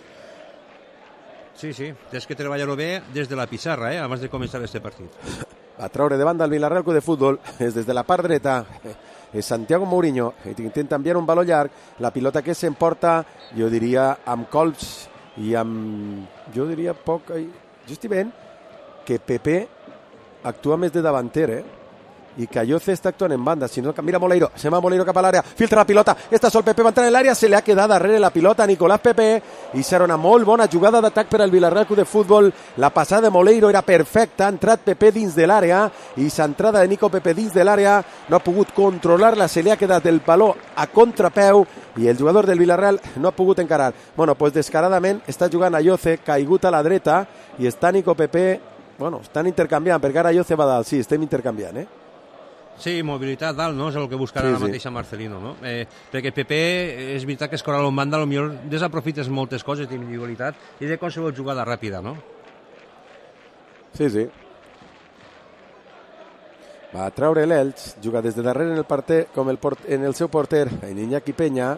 Sí, tens que treballar-ho bé des de la pissarra, abans de començar este partit. Va treure de banda el Villarreal Club de Futbol, és des de la part dreta, és Santiago Mourinho, intenta enviar un baló llarg, la pilota que s'emporta, jo diria, amb colps i amb, jo diria, poc... Jo estic veient que Pepe actua més de davanter, i que Ayoce està actuant en banda, si no, mira Moleiro, se va Moleiro cap a l'àrea, filtra la pilota, està sol Pepe, va entrar en l'àrea, se li ha quedat darrere la pilota a Nicolás Pepe, i serà una molt bona jugada d'atac per al Villarreal Club de Futbol, la passada de Moleiro era perfecta, ha entrat Pepe dins de l'àrea, i s'entrada de Nico Pepe dins de l'àrea, no ha pogut controlar-la, se li ha quedat el baló a contrapeu, i el jugador del Villarreal no ha pogut encarar. Bueno, pues descaradament està jugant Ayoce, caigut a la dreta, i està Nico Pepe, bueno, estan intercanviant, perquè ara Ayoce va dalt, sí, estem intercanviant, Sí, mobilitat dalt, no? És el que buscarà la mateixa Marcelino, no? Perquè Pepe, és veritat que escorar en banda, potser desaprofites moltes coses d'individualitat i de qualsevol jugada ràpida, no? Sí. Va treure l'Elx, juga des de darrere en el parter, com en el seu porter, en Iñaki Peña,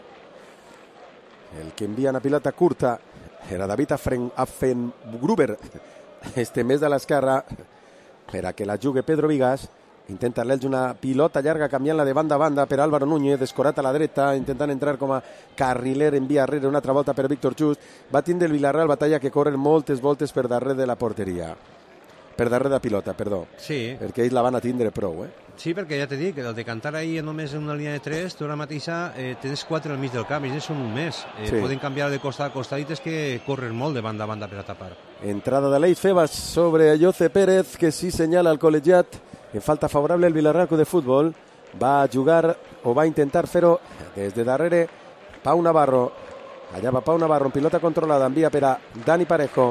el que envia una pilota curta era David Affengruber, este més de l'esquerra, per a que la jugui Pedro Vigas. Intenta l'Elx una pilota llarga canviant-la de banda a banda per Álvaro Núñez, descorat a la dreta, intentant entrar com a carriler, envia rere una altra volta per Víctor Chus. Va tindre el Villarreal batalla que corren moltes voltes per darrere de la porteria. Per darrere de la pilota, perdó. Sí. Perquè ells la van a tindre prou, Sí, perquè ja t'he dit que el de cantar ahir només en una línia de 3, tu ara mateixa tens 4 al mig del camp, i ells són un més. Poden canviar de costat a costat i tens que correr molt de banda a banda per a tapar. Entrada de Leif Febas sobre Ayoce Pérez, que sí senyala al col·legiat. En falta favorable el Villarreal Club de Futbol, va a jugar o va a intentar fer-ho des de darrere Pau Navarro, allà va Pau Navarro en pilota controlada, envia per a Dani Parejo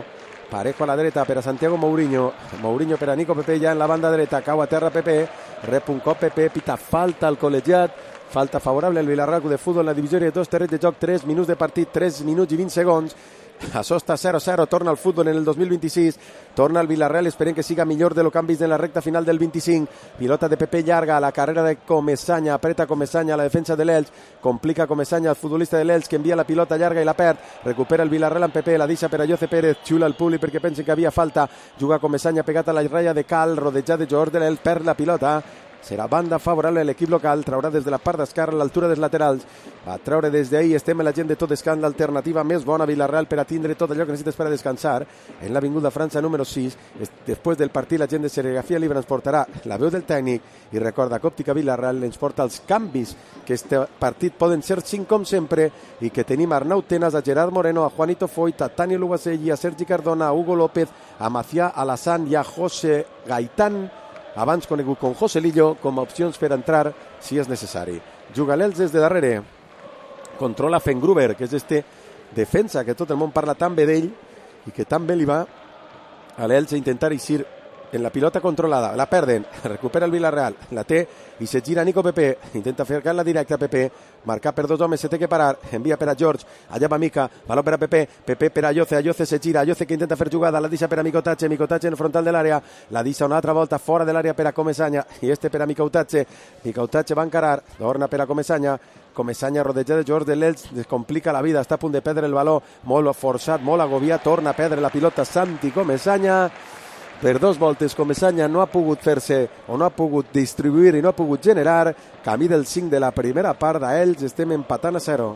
a la dreta per a Santiago Mourinho per a Nico Pepe ja en la banda dreta, cau a terra Pepe, rep un cop Pepe, pita falta al col·legiat, falta favorable al Villarreal Club de Futbol en la divisòria de dos terrenys de joc, 3 minuts de partit, 3 minuts i 20 segons. Això està 0-0, torna al futbol en el 2026, torna al Villarreal, esperem que siga millor de lo que han vist en la recta final del 25, pilota de Pepe llarga a la carrera de Comesaña, apreta Comesaña a la defensa de l'Elx, complica Comesaña al futbolista de l'Elx que envia la pilota llarga i la perd, recupera el Villarreal en Pepe, la deixa per a Ayoce Pérez, xula el públic perquè pensen que havia falta, juga Comesaña pegat a la ratlla de Cal, rodejat de jugador de l'Elx, perd la pilota. Serà banda favorable a l'equip local, traurà des de la part d'esquerra a l'altura dels laterals, va treure des d'ahir, estem en la gent de tot descans, l'alternativa més bona a Villarreal per a tindre tot allò que necessites per a descansar, en l'Avinguda França número 6, després del partit la gent de Serigrafia Libre ens portarà la veu del tècnic i recorda que Òptica Villarreal ens porta els canvis, que este partit poden ser 5 com sempre i que tenim a Arnau Tenas, a Gerard Moreno, a Juanito Foyt, a Tani Lugaselli, a Sergi Cardona, a Hugo López, a Macià Alassane i a José Gaitán, abans conegut com José Lillo, com a opcions per entrar si és necessari. Juga l'Elx des de darrere, controla Fengruber, que és este defensa que tot el món parla tan bé d'ell i que tan bé li va a l'Elx a intentar eixir en la pilota controlada, la perden, recupera el Villarreal, la té i se gira Nico Pepe, intenta fer-la directa a Pepe, marcar per dos homes, se té que parar, envia per a George, allà va Mica, baló per a Pepe, Pepe per a Ayoce se gira, Ayoce que intenta fer jugada, la deixa per a Micotatge en el frontal de l'àrea, la deixa una altra volta fora de l'àrea per a Comesaña, i per a Micotatge va encarar, torna per a Comesaña rodejada de George de l'Elx, descomplica la vida, està a punt de perdre el baló, molt forçat, molt agobiat, torna a perdre la pilota Santi Comesaña. Per dos voltes Comesaña no ha pogut fer-se o no ha pogut distribuir i no ha pogut generar. Camí del 5 de la primera part d'Elx, estem empatant a 0.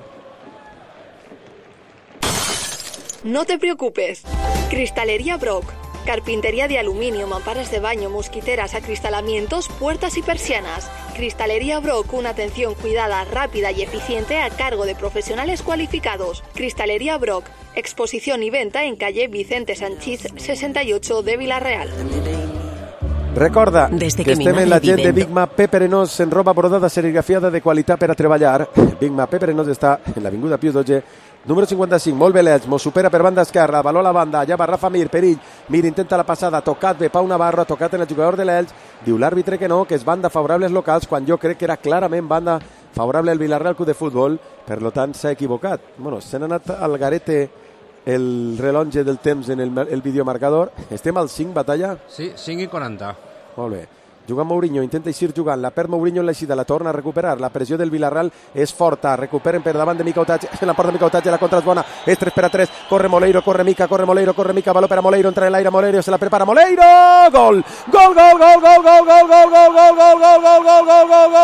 No te preocupes. Cristalería Brock. Carpintería de aluminio, mamparas de baño, mosquiteras, acristalamientos, puertas y persianas. Cristalería Brock, una atención cuidada, rápida y eficiente a cargo de profesionales cualificados. Cristalería Brock, exposición y venta en calle Vicente Sanchís 68 de Villarreal. Recorda que estem en la gent de Big Mac Pepe Arenós en roba brodada serigrafiada de qualitat per a treballar. Big Mac Pepe Arenós està en l'avinguda Pius Dotze, número 55, molt bé l'Elx, mos supera per banda esquerra, baló a la banda, allà va Rafa Mir, perill, Mir intenta la passada, tocat bé Pau Navarro, tocat en el jugador de l'Elx, diu l'àrbitre que no, que és banda favorable als locals, quan jo crec que era clarament banda favorable al Villarreal Club de Futbol, per lo tant s'ha equivocat. Bueno, se n'ha anat al garete el rellotge del temps en el videomarcador. Estem al 5, Batalla? Sí, 5 i 40. Molt bé. Juga Mourinho, intenta eixir jugant, la perd Mourinho en l'eixida, la torna a recuperar, la pressió del Villarreal és forta, recuperen per davant de Micotatge, en la porta de Micotatge, la contra és bona, és 3-3, corre Moleiro, corre Mica, baló per a Moleiro, entra en l'aire Moleiro, se la prepara Moleiro, gol! Gol, gol, gol, gol, gol, gol, gol, gol, gol, gol, gol, gol, gol, gol,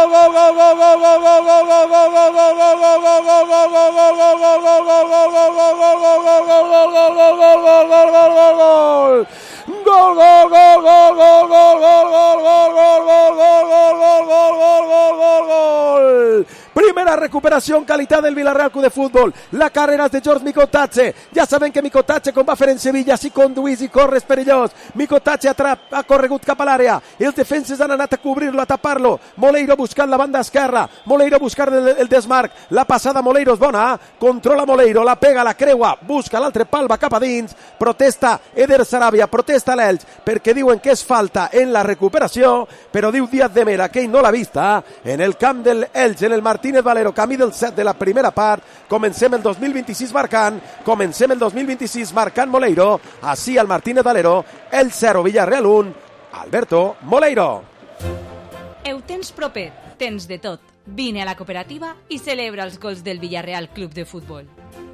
gol. Primera recuperació, qualitat del Villarreal Club de Futbol. La carrera és de George Micotatge. Ja sabem que Micotatge, com va fer en Sevilla, si conduís i corres perillós. Micotatge ha corregut cap a l'àrea. Els defenses han anat a cobrir-lo, a tapar-lo. Moleiro buscant la banda esquerra. Moleiro buscant el desmarc. La passada Moleiro és bona. Controla Moleiro, la pega, la creua. Busca l'altre pal, va cap a dins. Protesta Eder Sarabia, protesta l'Elx, perquè diuen que és falta en la recuperació, però diu Díaz de Mera que ell no l'ha vista. En el camp del Elx, en el Martínez Valero, camí del 7 de la primera part. Comencem el 2026 marcant Moleiro, així al Martínez Valero, el 0, Villarreal 1, Alberto Moleiro. Ho tens proper, tens de tot. Vine a la cooperativa i celebra els gols del Villarreal Club de Futbol.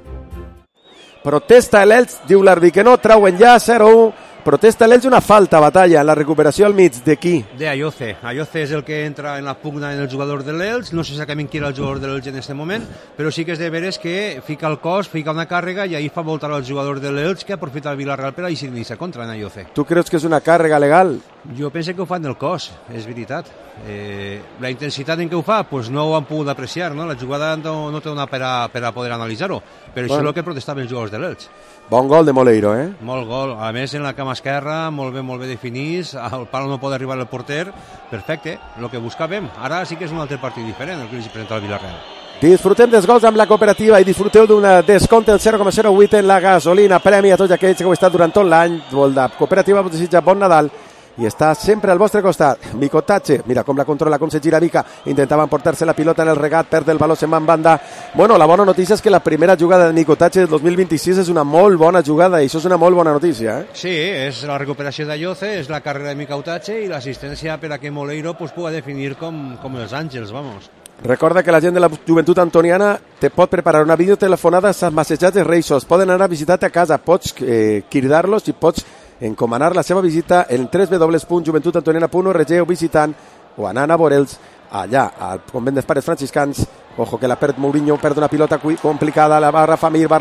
Protesta l'Elx, diu l'àrbitre que no, trauen ja 0-1. Protesta l'Elx una falta, Batalla, en la recuperació al mig. De qui? De Ayoce. Ayoce és el que entra en la pugna en el jugador de l'Elx. No sé exactament qui era el jugador de l'Elx en aquest moment, però sí que és de veres que fica el cos, fica una càrrega i ahir fa voltar el jugador de l'Elx que aprofita el Villarreal per a eixir-se contra en Ayoce. Tu creus que és una càrrega legal? Jo penso que ho fan del cos, és veritat. La intensitat en què ho fa pues no ho han pogut apreciar, no? La jugada no té una per a poder analitzar-ho, però això és el que protestaven els jugadors de l'Elx. Bon gol de Moleiro, eh? Molt gol, a més en la cama esquerra, molt bé definits, al pal no pot arribar el porter, perfecte, el que buscàvem. Ara sí que és un altre partit diferent, el que li presenta el Villarreal. Disfrutem dels gols amb la cooperativa i disfruteu d'un descompte del 0,08 en la gasolina. Premi a tots aquells que heu estat durant tot l'any. La cooperativa us desitja bon Nadal i està sempre al vostre costat. Micotatge, mira com la controla, com se gira Mica, intentaven portar-se la pilota en el regat, perd el baló, se'n va en banda. Bueno, la bona notícia és que la primera jugada de Micotatge del 2026 és una molt bona jugada i això és una molt bona notícia, eh? Sí, és la recuperació d'Ayoce, és la carrera de Micotatge i l'assistència per a que Moleiro pues, pugui definir com els àngels, vamos. Recorda que la gent de la joventut antoniana te pot preparar una videotelefonada a Sant Massejats de Reixos. Poden anar a visitar-te a casa, pots cridar-los i pots encomanar la seva visita en www.joventutantoniana.org o visitant o anant a veure'ls allà al convent dels pares franciscans. Ojo que la perd Mourinho, perd una pilota complicada, la va Rafa Mir,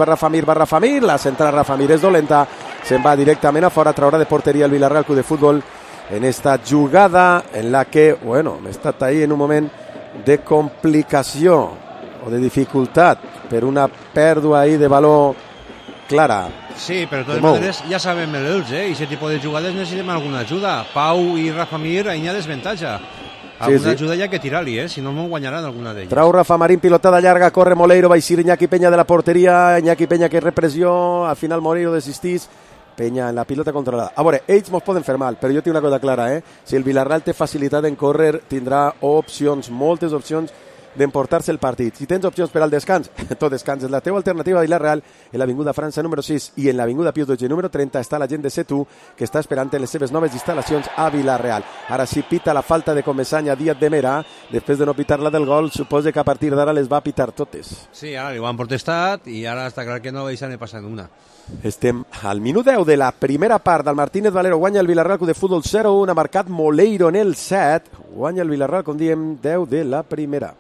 la central Rafa Mir és dolenta, se'n va directament a fora, traurà de porteria el Villarreal Club de Futbol en esta jugada en la que, bueno, hem estat ahí en un moment de complicació o de dificultat per una pèrdua ahí de valor clara. Sí, però de totes maneres ja sabem l'Elx, i aquest tipus de jugades necessitem alguna ajuda. Pau i Rafa Mir, ahí hi ha desventatge. Alguna ajuda hi ha que tirar-li, si no no guanyaran alguna d'elles. Trau Rafa Marín, pilotada llarga, corre Moleiro, va eixir Iñaki Peña de la porteria, Iñaki Peña que repressió, al final Moleiro desistís, Penya en la pilota controlada. A veure, ells mos poden fer mal, però jo tinc una cosa clara, si el Villarreal té facilitat en córrer, tindrà opcions, moltes opcions d'emportar-se el partit. Si tens opcions per al descans, tot descans és la teva alternativa a Villarreal. En l'Avinguda França número 6 i en l'Avinguda Pius Dotger número 30 està la gent de Setu, que està esperant en les seves noves instal·lacions a Villarreal. Ara sí pita la falta de Comesaña Díaz de Mera, després de no pitar-la del gol, suposa que a partir d'ara les va pitar totes. Sí, ara li ho han protestat i ara està clar que no deixen passar una. Estem al minut 10 de la primera part del Martínez Valero. Guanya el Villarreal Club de Futbol 0-1, ha marcat Moleiro en el 7. Guanya el Villarreal, com diem, 10 de la primera.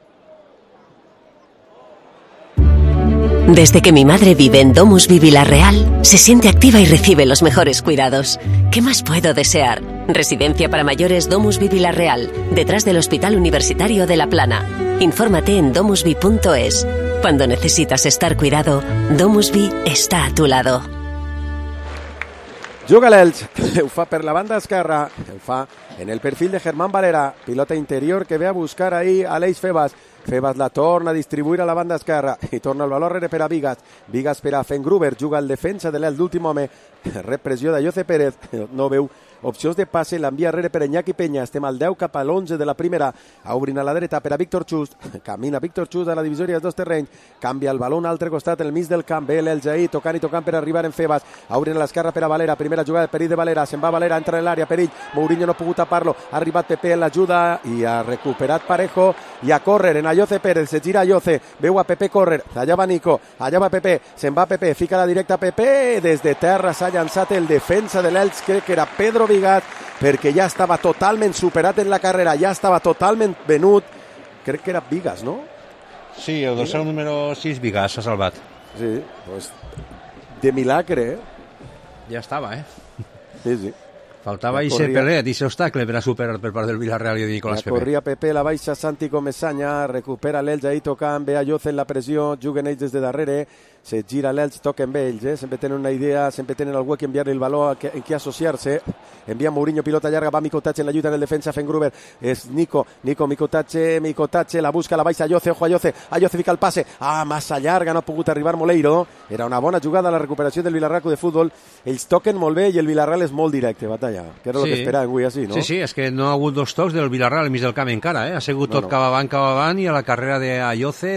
Desde que mi madre vive en Domusvi Villarreal, se siente activa y recibe los mejores cuidados. ¿Qué más puedo desear? Residencia para mayores Domusvi Villarreal, detrás del Hospital Universitario de La Plana. Infórmate en domusvi.es. Cuando necesitas estar cuidado, Domusvi està a tu lado. Juga l'Elx, ho fa per la banda esquerra, ho fa en el perfil de Germán Valera, pilota interior que ve a buscar ahí a Aleix Febas. Febas la torna a distribuir a la banda esquerra i torna el valor per a Vigas. Vigas per a Fengruber, juga el defensa de l'Elx, l'últim home, repressió de Jose Pérez, no veu opcions de passe, l'envia darrere per Iñaki Peña. Estem al 10 cap a l'11 de la primera, obrin a la dreta per a Víctor Chust, camina Víctor Chust a la divisòria dels dos terrenys, canvia el baló a un altre costat en el mig del camp, ve l'Elx ahí, tocant i tocant per arribar en Febas, obrin a l'esquerra per a Valera, primera jugada de perill de Valera, se'n va Valera, entra en l'àrea, perill, Mourinho no ha pogut tapar-lo, ha arribat Pepe en l'ajuda i ha recuperat Parejo i a córrer en Ayoce Pérez, se gira Ayoce, veu a Pepe córrer, allà va Nico, allà va Pepe, se'n va Pepe, fica la directa Pepe, des de terra s'ha llançat el defensa de l'Elx, crec que era Pedro Vigas, perquè ja estava totalment superat en la carrera, ja estava totalment venut, crec que era Vigas, no? Sí, el dorsal número 6, Vigas, s'ha salvat. Sí, pues de milagre, Ja estava, Sí, sí. Faltava aquest pelet, aquest obstacle per a superar per part del Villarreal i de Nicolás Pepe. Corria Pepe, la baixa Santi Comesaña, recupera l'Elx ahí tocant, ve a Ayoce en la pressió, juguen ells des de darrere, se gira l'Elx, toquen bé ells, sempre tenen una idea, sempre tenen el hueco enviar-li el valor en què associar-se, envia Mourinho, pilota llarga, va Mikotatxe en la lluita en el defensa, Fengruber, és Nico, Mikotatxe, la busca, la baixa Ayoce, ojo Ayoce fica el passe, massa llarga, no ha pogut arribar Moleiro, era una bona jugada la recuperació del Villarreal de Futbol, ells toquen molt bé i el Villarreal és molt directe, Batalla, que era el que esperàvem avui així, no? Sí, és que no ha hagut dos tocs del Villarreal al mig del camp encara, ha sigut tot cap avant i a la carrera d'Ayoce,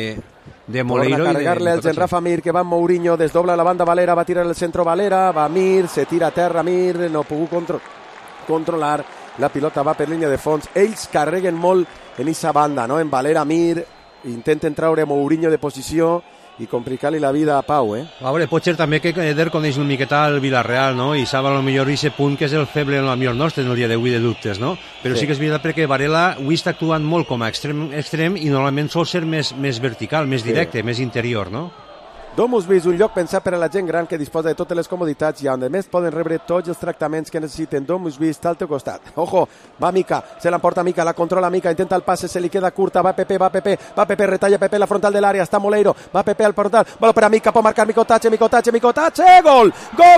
de Moleiro. Torna a carregar-le el Rafa Mir, que va amb Mourinho, desdobla la banda Valera, va tirar el centro Valera, va Mir, se tira a terra Mir, no ha pogut controlar, la pilota va per línia de fons, ells carreguen molt en aquesta banda, no? En Valera, Mir, intenten traure Mourinho de posició i complicar-li la vida a Pau, A veure, pot ser també que Eder coneix una miqueta el Villarreal, no? I sap a lo millor aquest punt que és el feble en el millor nostre en el dia d'avui de dubtes, no? Però sí que és veritat perquè Varela avui està actuant molt com a extrem i normalment sol ser més vertical, més directe, més interior, no? Domusvi és un lloc pensat per a la gent gran que disposa de totes les comoditats i on a més poden rebre tots els tractaments que necessiten. Domusvi està al teu costat. Ojo, va Mica, se l'emporta Mica, la controla Mica, intenta el passe, se li queda curta, va Pepe, retalla Pepe la frontal de l'àrea, està Moleiro, va Pepe al portal, vol per a Mica, pot marcar Mikotatxe, gol!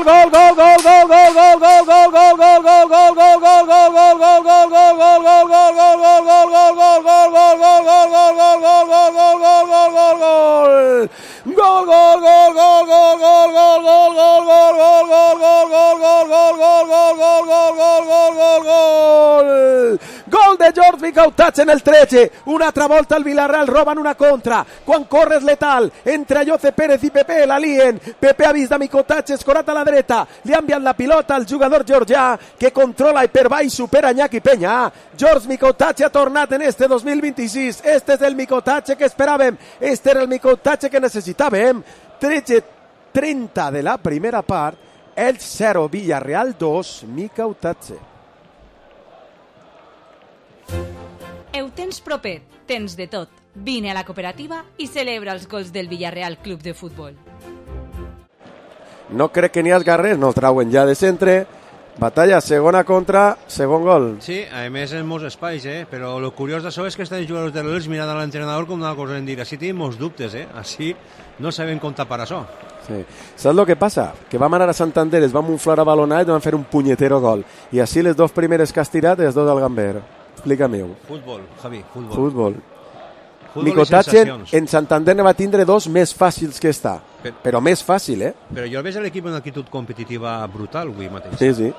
Gol de George Mikotatxe en el 13, una altra volta el Villarreal roben una contra, quan corre és letal, entre Ayoce Pérez i Pepe la lien, Pepe ha vist a Mikotatxe escorat a la dreta, li ha enviat la pilota al jugador georgià que controla i per baix supera Iñaki Peña. George Mikotatxe ha tornat en este 2026, este és el Mikotatxe que esperàvem, este era el Mikotatxe que necessitàvem. 13:30 de la primera part, el 0, Villarreal 2, Mikotatxe. Ho tens proper, tens de tot. Vine a la cooperativa i celebra els gols del Villarreal Club de Futbol. No crec que n'hi hagi res, no el trauen ja de centre. Batalla, segona contra, segon gol. Sí, a més en molts espais, però el curiós d'això és que estan els jugadors de l'Elx mirant a l'entrenador com una cosa en dir, així tenim molts dubtes, així no sabem com tapar això. Sí. Saps el que passa? Que vam anar a Santander, es vam inflar a balonar i vam fer un punyetero gol. I així les dos primeres que has tirat, els dos al gamber. Explica-m'ho. Futbol, Javi, futbol. Futbol. Micotatge en Santander ne va tindre 2 més fàcils que està, però més fàcil, Però jo veig l'equip en una actitud competitiva brutal avui mateix. Sí.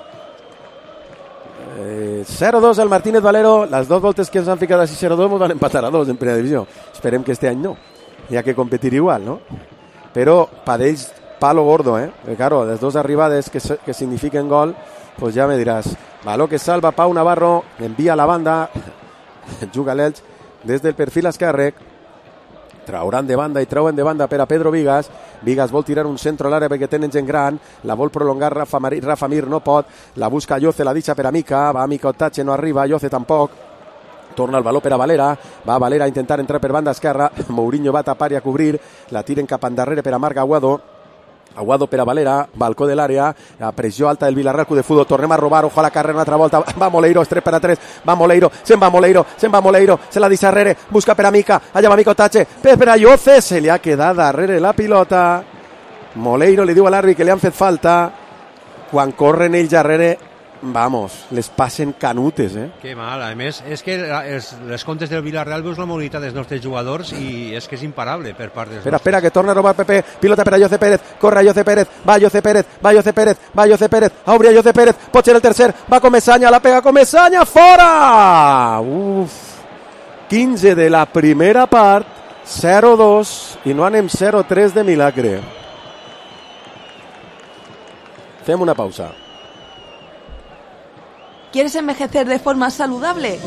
0-2 al Martínez Valero, les 2 voltes que ens han ficat així 0-2 ens van empatar a 2 en primera divisió. Esperem que este any no, hi ha que competir igual, no? Però per ells palo gordo, claro, les 2 arribades que signifiquen gol, pues ja me diràs. Baló que salva Pau Navarro, envia a la banda, juga l'Elx des del perfil esquerre, trauran de banda i trauen de banda per a Pedro Vigas. Vigas vol tirar un centre a l'àrea perquè tenen gent gran, la vol prolongar Rafa Mir, no pot, la busca Yoce, la deixa per a Mica, va Micotatge, no arriba, Yoce tampoc, torna el baló per a Valera, va Valera a intentar entrar per banda esquerra, Mourinho va a tapar i a cobrir, la tiren cap endarrere per a Marc Aguado per a Valera, balcó de l'àrea, la pressió alta del Villarreal Club de Futbol, tornem a robar, ojo a la carrera una altra volta, va Moleiro, 3-3, va Moleiro, se'n va Moleiro, se la deixa darrere, busca per a Mica, allà va Micotatge, per a Yoce, se li ha quedat darrere la pilota, Moleiro li diu a l'àrbit que li han fet falta, quan corren ells darrere, vamos, les passen canutes, Que mal, a més, és que les comptes del Villarreal veus la mobilitat dels nostres jugadors i és que és imparable per part dels nostres. Espera, que torna a robar Pepe, pilota per a Yoce Pérez, corre a Yoce Pérez, va Yoce Pérez, obri a Yoce Pérez, pot ser el tercer, va Comesaña, la pega Comesaña, fora! 15 de la primera part, 0-2, i no anem 0-3 de milagre. Fem una pausa. ¿Quieres envejecer de forma saludable?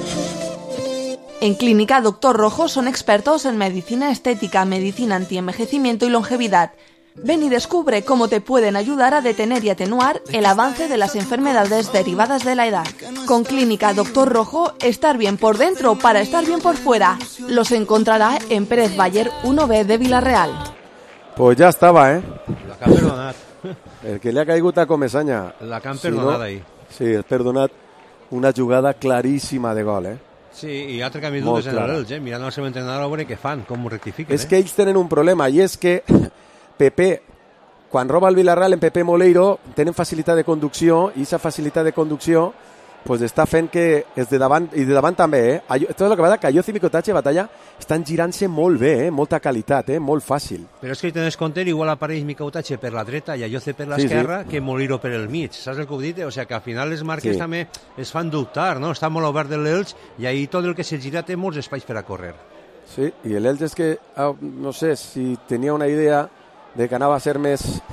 En Clínica Doctor Rojo son expertos en medicina estética, medicina antienvejecimiento y longevidad. Ven y descubre cómo te pueden ayudar a detener y atenuar el avance de las enfermedades derivadas de la edad. Con Clínica Doctor Rojo, estar bien por dentro para estar bien por fuera. Los encontrará en Pérez Bayer 1B de Villarreal. Pues ja estava, La que han perdonat. El que li ha caigut a Comesaña. La que han perdonat ahir. Sí, és perdonat. Una jugada claríssima de gol, Sí, i altre canvi dubtes en l'Elx, mirant el seu entrenador a veure què fan, com ho rectifiquen. És que ells tenen un problema, i és que Pepe, quan roba el Villarreal en Pepe Moleiro, tenen facilitat de conducció, i aquesta facilitat de conducció pues està fent que és de davant, i de davant també, Tot el que va que Yoce i Micotatge Batalla estan girant-se molt bé, molta qualitat, molt fàcil. Però és que tens compte, igual apareix Micotatge per la dreta i Yoce per l'esquerra, que Moleiro per el mig, saps el que ho dit? O sigui que al final les marques també es fan dubtar, no? Està molt obert l'Elx i ahir tot el que se gira té molts espais per a córrer. Sí, i l'Elx és que, no sé, si tenia una idea de que anava a ser més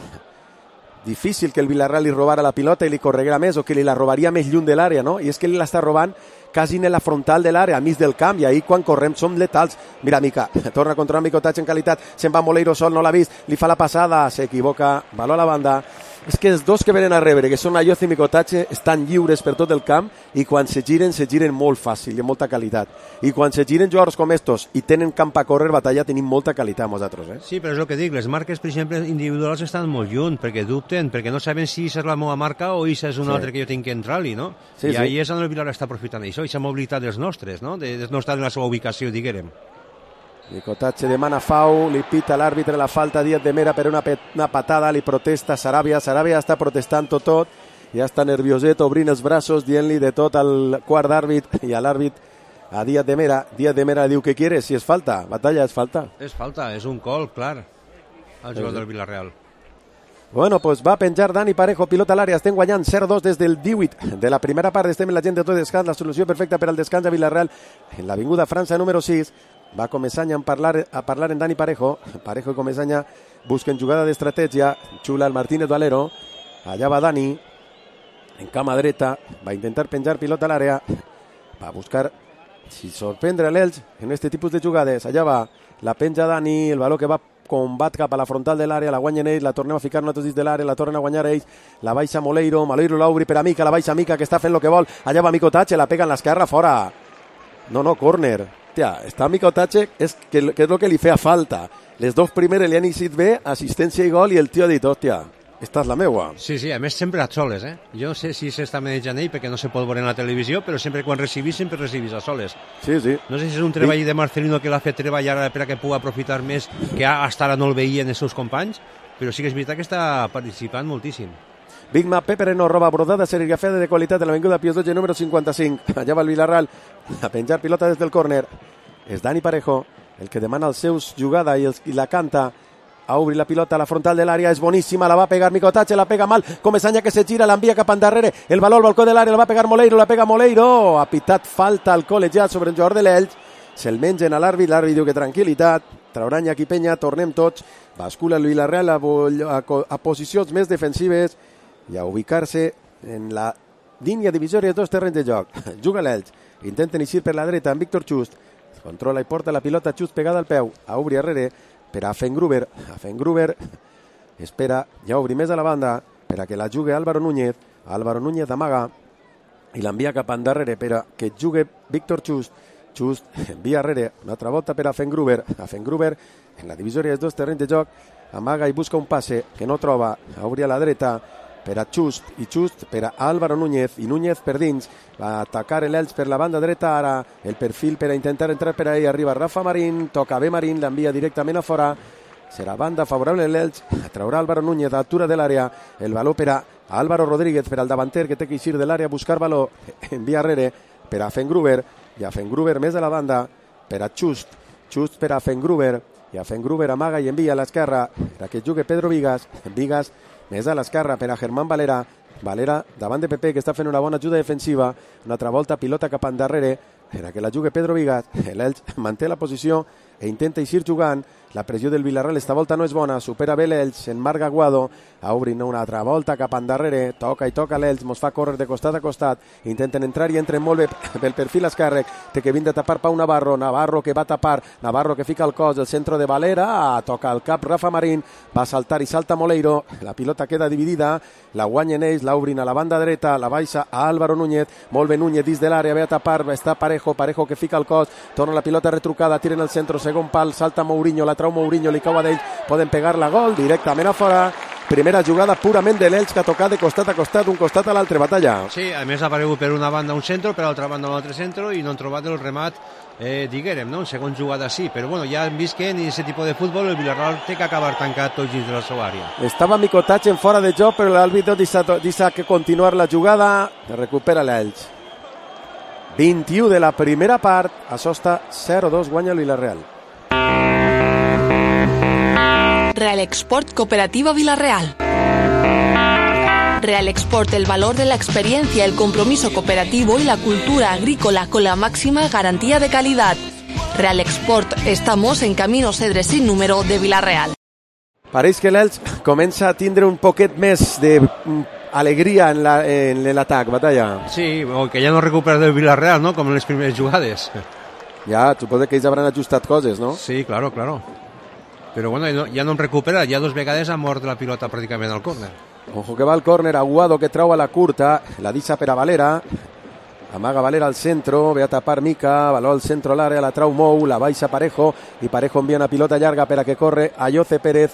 difícil que el Villarreal li robara la pilota i li correguera més, o que li la robaria més lluny de l'àrea, no? I és que li l'està robant quasi en la frontal de l'àrea, a mig del camp, i ahir quan correm som letals. Mira, Mica, torna a controlar Micotatge en qualitat, se'n va Moleiro sol, no l'ha vist, li fa la passada, s'equivoca, baló a la banda. És que els dos que venen a rebre, que són Yoce i Micotatge, estan lliures per tot el camp, i quan se giren molt fàcil i amb molta qualitat. I quan se giren jugadors com estos i tenen camp a córrer, Batalla, tenim molta qualitat nosaltres. Sí, però és el que dic, les marques, per exemple, individuals estan molt lluny, perquè dubten, perquè no saben si és la meva marca o si és una altra que jo tinc que entrar-li, no? I ahir és on el Villarreal està aprofitant això, i la mobilitat dels nostres, no? De no estar en la seva ubicació, diguem. Micotatge demana Fau, li pita l'àrbitre la falta Díaz de Mera per una patada, li protesta Sarabia està protestant tot, ja està nervioset, obrint els braços, dient-li de tot al quart d'àrbit i a l'àrbit a Díaz de Mera diu, ¿qué quieres? Si és falta, Batalla, és falta. És falta, és un col, clar, al jugador del Villarreal. Bueno, pues va penjar Dani Parejo, pilota a l'àrea, estem guanyant 0-2 des del 18 de la primera part, estem en la gent de tot descans, la solució perfecta per al descans a Villarreal, en l'Avinguda França número 6, va Comesaña a parlar en Dani Parejo i Comesaña busquen jugada d'estratègia, xula el Martínez Valero, allà va Dani, en cama dreta, va intentar penjar pilota a l'àrea, va buscar si sorprendre l'Elx en aquest tipus de jugades, allà va, la penja Dani, el baló que va combat cap a la frontal de l'àrea, la guanyen ells, la tornem a ficar nosaltres dins de l'àrea, la tornen a guanyar ells, la baixa Moleiro l'obri per a Mica, la baixa Mica que està fent el que vol, allà va Micotatge, la pega en l'esquerra, fora, no, córner. Està Micotatge, que és el que li feia falta. Les dos primeres li han eixit bé, assistència i gol, i el tio ha dit, hòstia, esta és la meua. Sí, a més sempre a soles, Jo no sé si s'està manejant ell perquè no se pot veure en la televisió, però sempre quan recibís a soles. Sí. No sé si és un treball de Marcelino que l'ha fet treballar per a que pugui aprofitar més, que hasta ara no el veien els seus companys, però sí que és veritat que està participant moltíssim. Big Mac Pepper no roba brodada serigrafia de qualitat de l'Avinguda Pius 12 número 55. Allà va el Villarreal a penjar pilota des del córner. És Dani Parejo el que demana els seus jugada i la canta a obrir la pilota a la frontal de l'àrea, és boníssima, la va pegar Micotatge, la pega mal, Comesaña que se gira, l'envia cap endarrere, el baló al balcó de l'àrea, la va pegar Moleiro, la pega Moleiro, ha pitat falta al col·legiat sobre el jugador de l'Elx, se'l mengen a l'àrbit diu que tranquil·litat, trauran Iñaki Peña, tornem tots, bascula el Villarreal a posicions més defensives i a ubicar-se en la línia divisòria de dos terrenys de joc. Juga l'Elx, intenten eixir per la dreta amb Víctor Just, controla i porta la pilota Just pegada al peu, a obrir arrere per a Fengruber espera, ja obri més a la banda per a que la jugui Álvaro Núñez amaga i l'envia cap endarrere per a que jugui Víctor Just envia arrere, una altra volta per a Fengruber en la divisòria dels dos terrenys de joc, amaga i busca un passe que no troba, a obrir a la dreta per a Just per a Álvaro Núñez, i Núñez per dins, va atacar l'Elx per la banda dreta, ara el perfil per a intentar entrar per ahí, arriba Rafa Marín, toca bé Marín, l'envia directament a fora, serà banda favorable a l'Elx, traurà Álvaro Núñez a altura de l'àrea, el valor per a Álvaro Rodríguez, per al davanter que té que eixir de l'àrea a buscar valor, envia arrere per a Fengruber, i a Fengruber més a la banda per a Just per a Fengruber, i a Fengruber amaga i envia a l'esquerra per a que jugui Pedro Vigas més a l'esquerra per a Germán Valera davant de Pepe, que està fent una bona ajuda defensiva, una altra volta pilota cap endarrere per a que la jugui Pedro Vigas, l'Elx manté la posició e intenta eixir jugant, la pressió del Villarreal esta volta no és bona, supera bé l'Elx, en Marc Aguado, a obrir una altra volta cap endarrere, toca l'Elx, mos fa córrer de costat a costat, intenten entrar i entren molt bé pel perfil esquerre, té que vindre a tapar Pau Navarro que va tapar, Navarro que fica el cos, el centre de Valera, toca el cap Rafa Marín, va saltar i salta Moleiro, la pilota queda dividida, la guanyen ells, la obrin a la banda dreta, la baixa a Álvaro Núñez, molt bé Núñez dins de l'àrea, ve a tapar, està Parejo que fica el cos, torna la pilota retrucada, tiren el centre, segon pal, salta Mourinho, la trau Mourinho, li cau a d'ells, poden pegar la gol directament a fora. Primera jugada purament de l'Elx que ha tocat de costat a costat, un costat a l'altre, Batalla. Sí, a més ha aparegut per una banda un centre, per l'altra banda un altre centre i no han trobat el remat, diguérem, no? En segon jugada sí, però bueno, ja hem vist que en aquest tipus de futbol el Villarreal té que acabar tancat tots dins de la seva àrea. Estava Micotatge en fora de joc, però l'àrbitre deixa que continuar la jugada, recupera l'Elx. 21 de la primera part, això està 0-2, guanya el Villarreal. Real Export Cooperativa Villarreal. Real Export, el valor de la experiencia, el compromiso cooperativo y la cultura agrícola con la máxima garantía de calidad. Real Export, estamos en Camino Cedre sin número de Villarreal. Pareix que l'Elx comença a tindre un poquet més d'alegria en l'atac, Batalla. Sí, o que ja no recupera del Villarreal, ¿no? Com en les primeres jugades. Ja, suposo que ells hauran ajustat coses, no? Sí, claro. Però bueno, ja no en recupera, ja dos vegades ha mort la pilota pràcticament al córner. Ojo que va al córner, Aguado que trau a la curta, la deixa per a Valera, amaga Valera al centro, ve a tapar Mica, valor al centro al área, la trau Mou, la baixa Parejo, i Parejo envia una pilota llarga per a que corre Ayoce Pérez,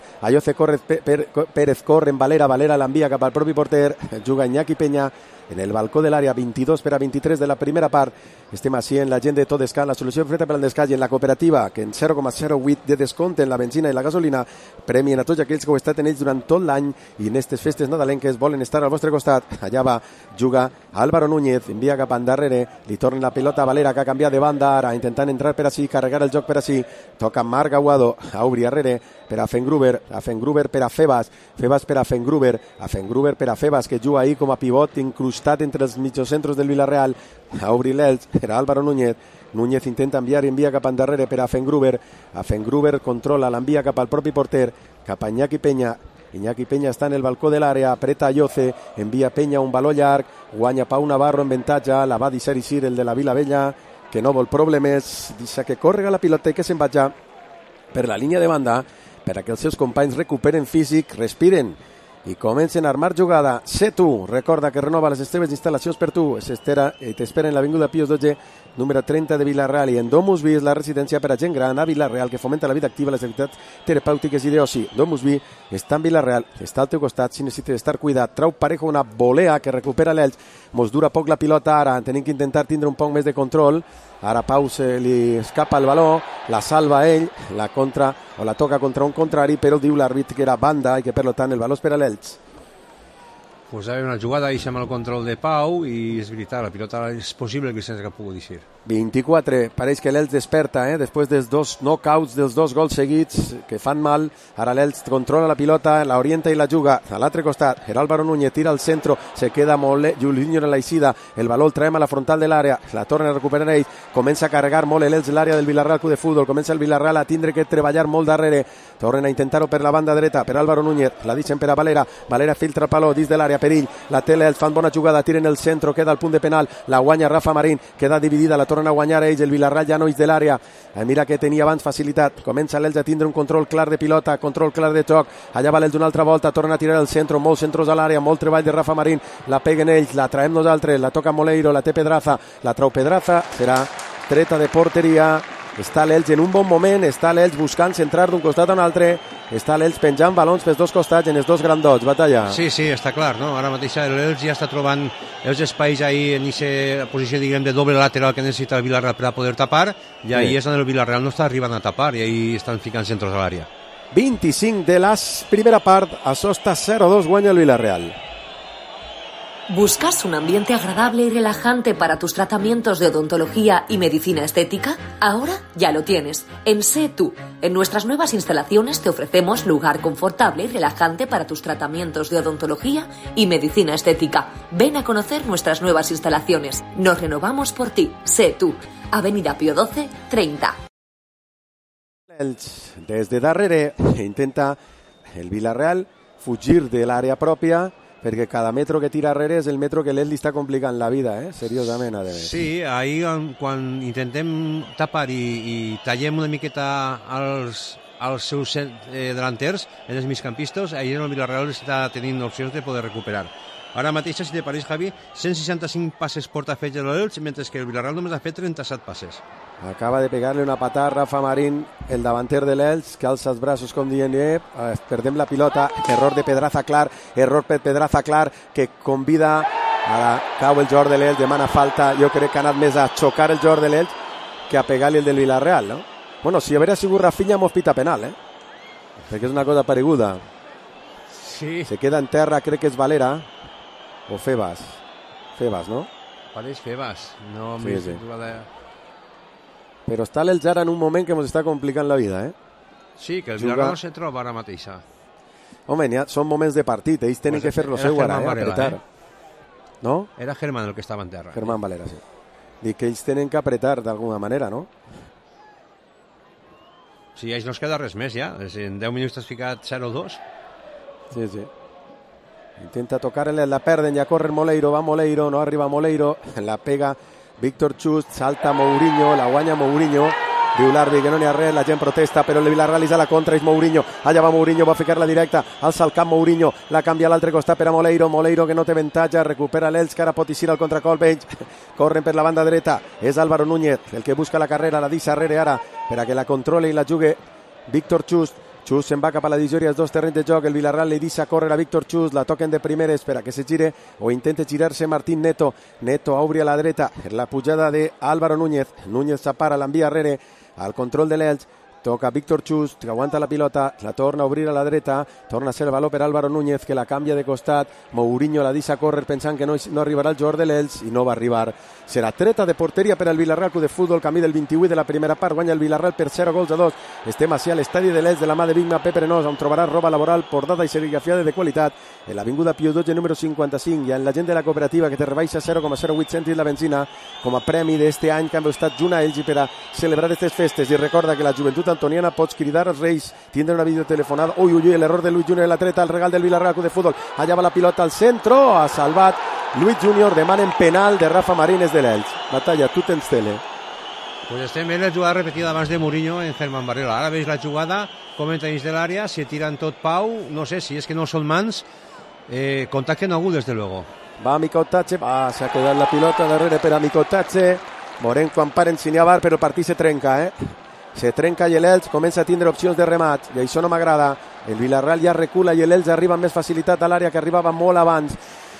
Pérez corre en Valera l'envia cap al propi porter, juga Iñaki Peña en el balcó de l'àrea, 22 per a 23 de la primera part. Estem així en la gent de Todescan, la solució freta per al descans, i en la cooperativa, que en 0,08 de descompte en la benzina i la gasolina premien a tots aquells que ho estat en ells durant tot l'any i en aquestes festes nadalenques volen estar al vostre costat. Allà va, juga Álvaro Núñez, envia cap endarrere, li torna la pilota a Valera, que ha canviat de banda ara, intentant entrar per així, carregar el joc per així, toca Marc Aguado, a obrir arrere per a Fengruber per a Febas per a Fengruber per a Febas, que juga ahí com a pivot incrustat entre els mitjocentros del Villarreal, a obrir l'Elx per a Álvaro Núñez intenta envia cap endarrere per a Fengruber controla, l'envia cap al propi porter, cap a Iñaki Peña està en el balcó de l'àrea, apreta Ayoce, envia Peña un baló llarg, guanya Pau Navarro en avantatge, la va deixar eixir el de la Vila Vella, que no vol problemes, deixa que córrega la pilota i que se'n vagi per la línia de banda, per a que els seus companys recuperen físic, respiren i comencen a armar jugada. Sé tu, recorda que renova les teves instal·lacions per tu, t'espera en l'Avinguda Pius 12, número 30 de Vila-real, i en Domus Vi és la residència per a gent gran a Vila-real que fomenta la vida activa, les activitats terapèutiques i d'oci. Domus Vi està en Vila-real, està al teu costat si necessites estar cuidat. Trau Parejo una volea que recupera l'Elx, mos dura poc la pilota ara, tenim que intentar tindre un poc més de control. Ara Pau se li escapa el baló, la salva ell, la contra o la toca contra un contrari, però diu l'àrbit que era banda i que per tant el baló és per a l'Elx. Pues ha una jugada i amb el control de Pau i és veritat, la pilota és possible que sense que pugui dir. 24, pareix que l'Elx desperta, després dels dos knockouts, dels dos gols seguits que fan mal. Ara l'Elx controla la pilota, la orienta i la juga a l'altre costat. Álvaro Núñez tira al centro, se queda Julinho en la eixida, el valor el traem a la frontal de l'àrea, la torna a recuperar ells, comença a carregar molt l'Elx l'àrea del Villarreal Club de Futbol, comença el Villarreal a tindre que treballar molt darrere, tornen a intentar-ho per la banda dreta, per Álvaro Núñez, la deixen per a Valera, Valera filtra el paló dins de l'àrea, perill, la té l'Elx, fan bona jugada, tiren el centro, queda al punt de penal, la guanya Rafa Marín, queda dividida, la tornen a guanyar ells, el Villarreal ja no és de l'àrea, mira que tenia abans facilitat, comença l'Elx a tindre un control clar de pilota, control clar de joc, allà va l'Elx una altra volta, torna a tirar el centro, molts centros a l'àrea, molt treball de Rafa Marín, la peguen ells, la traem nosaltres, la toca Moleiro, la té Pedraza, la trau Pedraza, serà treta de porteria. Està l'Elx en un bon moment, està l'Elx buscant centrar d'un costat a un altre, està l'Elx penjant balons pels dos costats en els dos grandots, Batalla. Sí, està clar, no? Ara mateix l'Elx ja està trobant els espais ahí en aquesta posició, diguem, de doble lateral que necessita el Villarreal per a poder tapar, i ahí és on el Villarreal no està arribant a tapar, i ahí estan ficant centros a l'àrea. 25 de la primera part, això està 0-2, guanya el Villarreal. ¿Buscas un ambiente agradable y relajante para tus tratamientos de odontología y medicina estética? Ahora ya lo tienes. En Sé Tú. En nuestras nuevas instalaciones te ofrecemos lugar confortable y relajante para tus tratamientos de odontología y medicina estética. Ven a conocer nuestras nuevas instalaciones. Nos renovamos por ti. Sé Tú. Avenida Pío XII, 30. Desde darrere intenta el Villarreal fugir de l'àrea pròpia, perquè cada metro que tira darrere és el metro que l'Elx li està complicant la vida, seriosament. Sí, ahir quan intentem tapar i tallem una miqueta als seus delanters, en els migcampistes, ahir el Villarreal està tenint opcions de poder recuperar. Ara mateix, si te pareix, Javi, 165 passes porta fets de l'Elx, mentre que el Villarreal només ha fet 37 passes. Acaba de pegar-li una patada Rafa Marín, el davanter de l'Elx, que alça els braços com dient, perdem la pilota, error de Pedraza clar, que convida, ara cau el jugador de l'Elx, demana falta, jo crec que ha anat més a xocar el jugador de l'Elx que a pegar-li el del Villarreal, no? Bueno, si haguera sigut Rafinha, mos pita penal, perquè és una cosa pareguda. Sí. Se queda en terra, crec que és Valera, o Febas, no? Pareix Febas, no sí, més sí. Jugada... Però està l'Elx ara en un moment que ens està complicant la vida, Sí, que el Villarreal no se troba ara mateixa. Home, són moments de partit, ells tenen que fer lo seu ara, apretar. No? Era Germán el que estava en terra. Germán Valera, sí. Dic que ells tenen que apretar d'alguna manera, no? Sí, ells no es queda res més ja. En 10 minuts t'has ficat 0-2. Sí. Intenta tocar-la, la perden, ja corre Moleiro, va Moleiro, no arriba Moleiro, la pega Víctor Chust, salta Mourinho, la guanya Mourinho, diu l'àrbitre que no n'hi ha res, la gent protesta, però el Villarreal és a la contra, és Mourinho, allà va Mourinho, va ficar-la directa, alça el camp Mourinho, la canvia a l'altre costat per a Moleiro que no té avantatge, recupera l'Elx, que ara pot eixir al contracolp, corren per la banda dreta, és Álvaro Núñez, el que busca la carrera, la deixa darrere ara, per a que la controle i la jugue Víctor Chust se'n va cap a la divisòria, els dos terrenys de joc, el Villarreal li deixa córrer a Víctor Chust, la toquen de primeres per a que se gire o intente girar-se Martín Neto obri a la dreta, la pujada de Álvaro Núñez s'apara, l'envia darrere al control de l'Elx, toca Víctor Chust, que aguanta la pilota, la torna a obrir a la dreta, torna a ser el valor per Álvaro Núñez, que la canvia de costat, Mourinho la deixa córrer pensant que no arribarà el jugador de l'Elx i no va arribar. Serà treta de porteria per al Villarreal Club de Futbol, camí del 28 de la primera part, guanya el Villarreal per 0-2. Estem així a l'estadi de l'Elx de la mà de Big Mac Pepe Arenós, on trobarà roba laboral, bordada i serigrafiada de qualitat, en l'avinguda Pío XII número 55, i en la gent de la cooperativa que te rebaixa 0,08 cèntims la benzina com a premi d'este any que hem estat junt a ells i per a celebrar aquestes festes. I recorda que la joventut antoniana pots cridar als Reis, tindre una videotelefonada. Ui, l'error de Luis Junior en la treta, el regal del Villarreal Club de Futbol, allà va la pilota al centro, ha salvat Luis Junior, demanen penal de Rafa Marínez de l'Elx. Batalla, tu tens tele. Pues estem veient la jugada repetida abans de Mourinho en Germán Varela. Ara veus la jugada, com entra dins de l'àrea, se tiran tot Pau, no sé si és que no són mans, contacte no agut, desde luego. Va Micotatxe, s'ha quedat la pilota darrere per a Micotatxe, veurem quan paren si n'hi ha bar, però el partit se trenca, se trenca i l'Elx comença a tindre opcions de remat, i això no m'agrada. El Villarreal ja recula i l'Elx arriba amb més facilitat a l'àrea que arribava molt abans.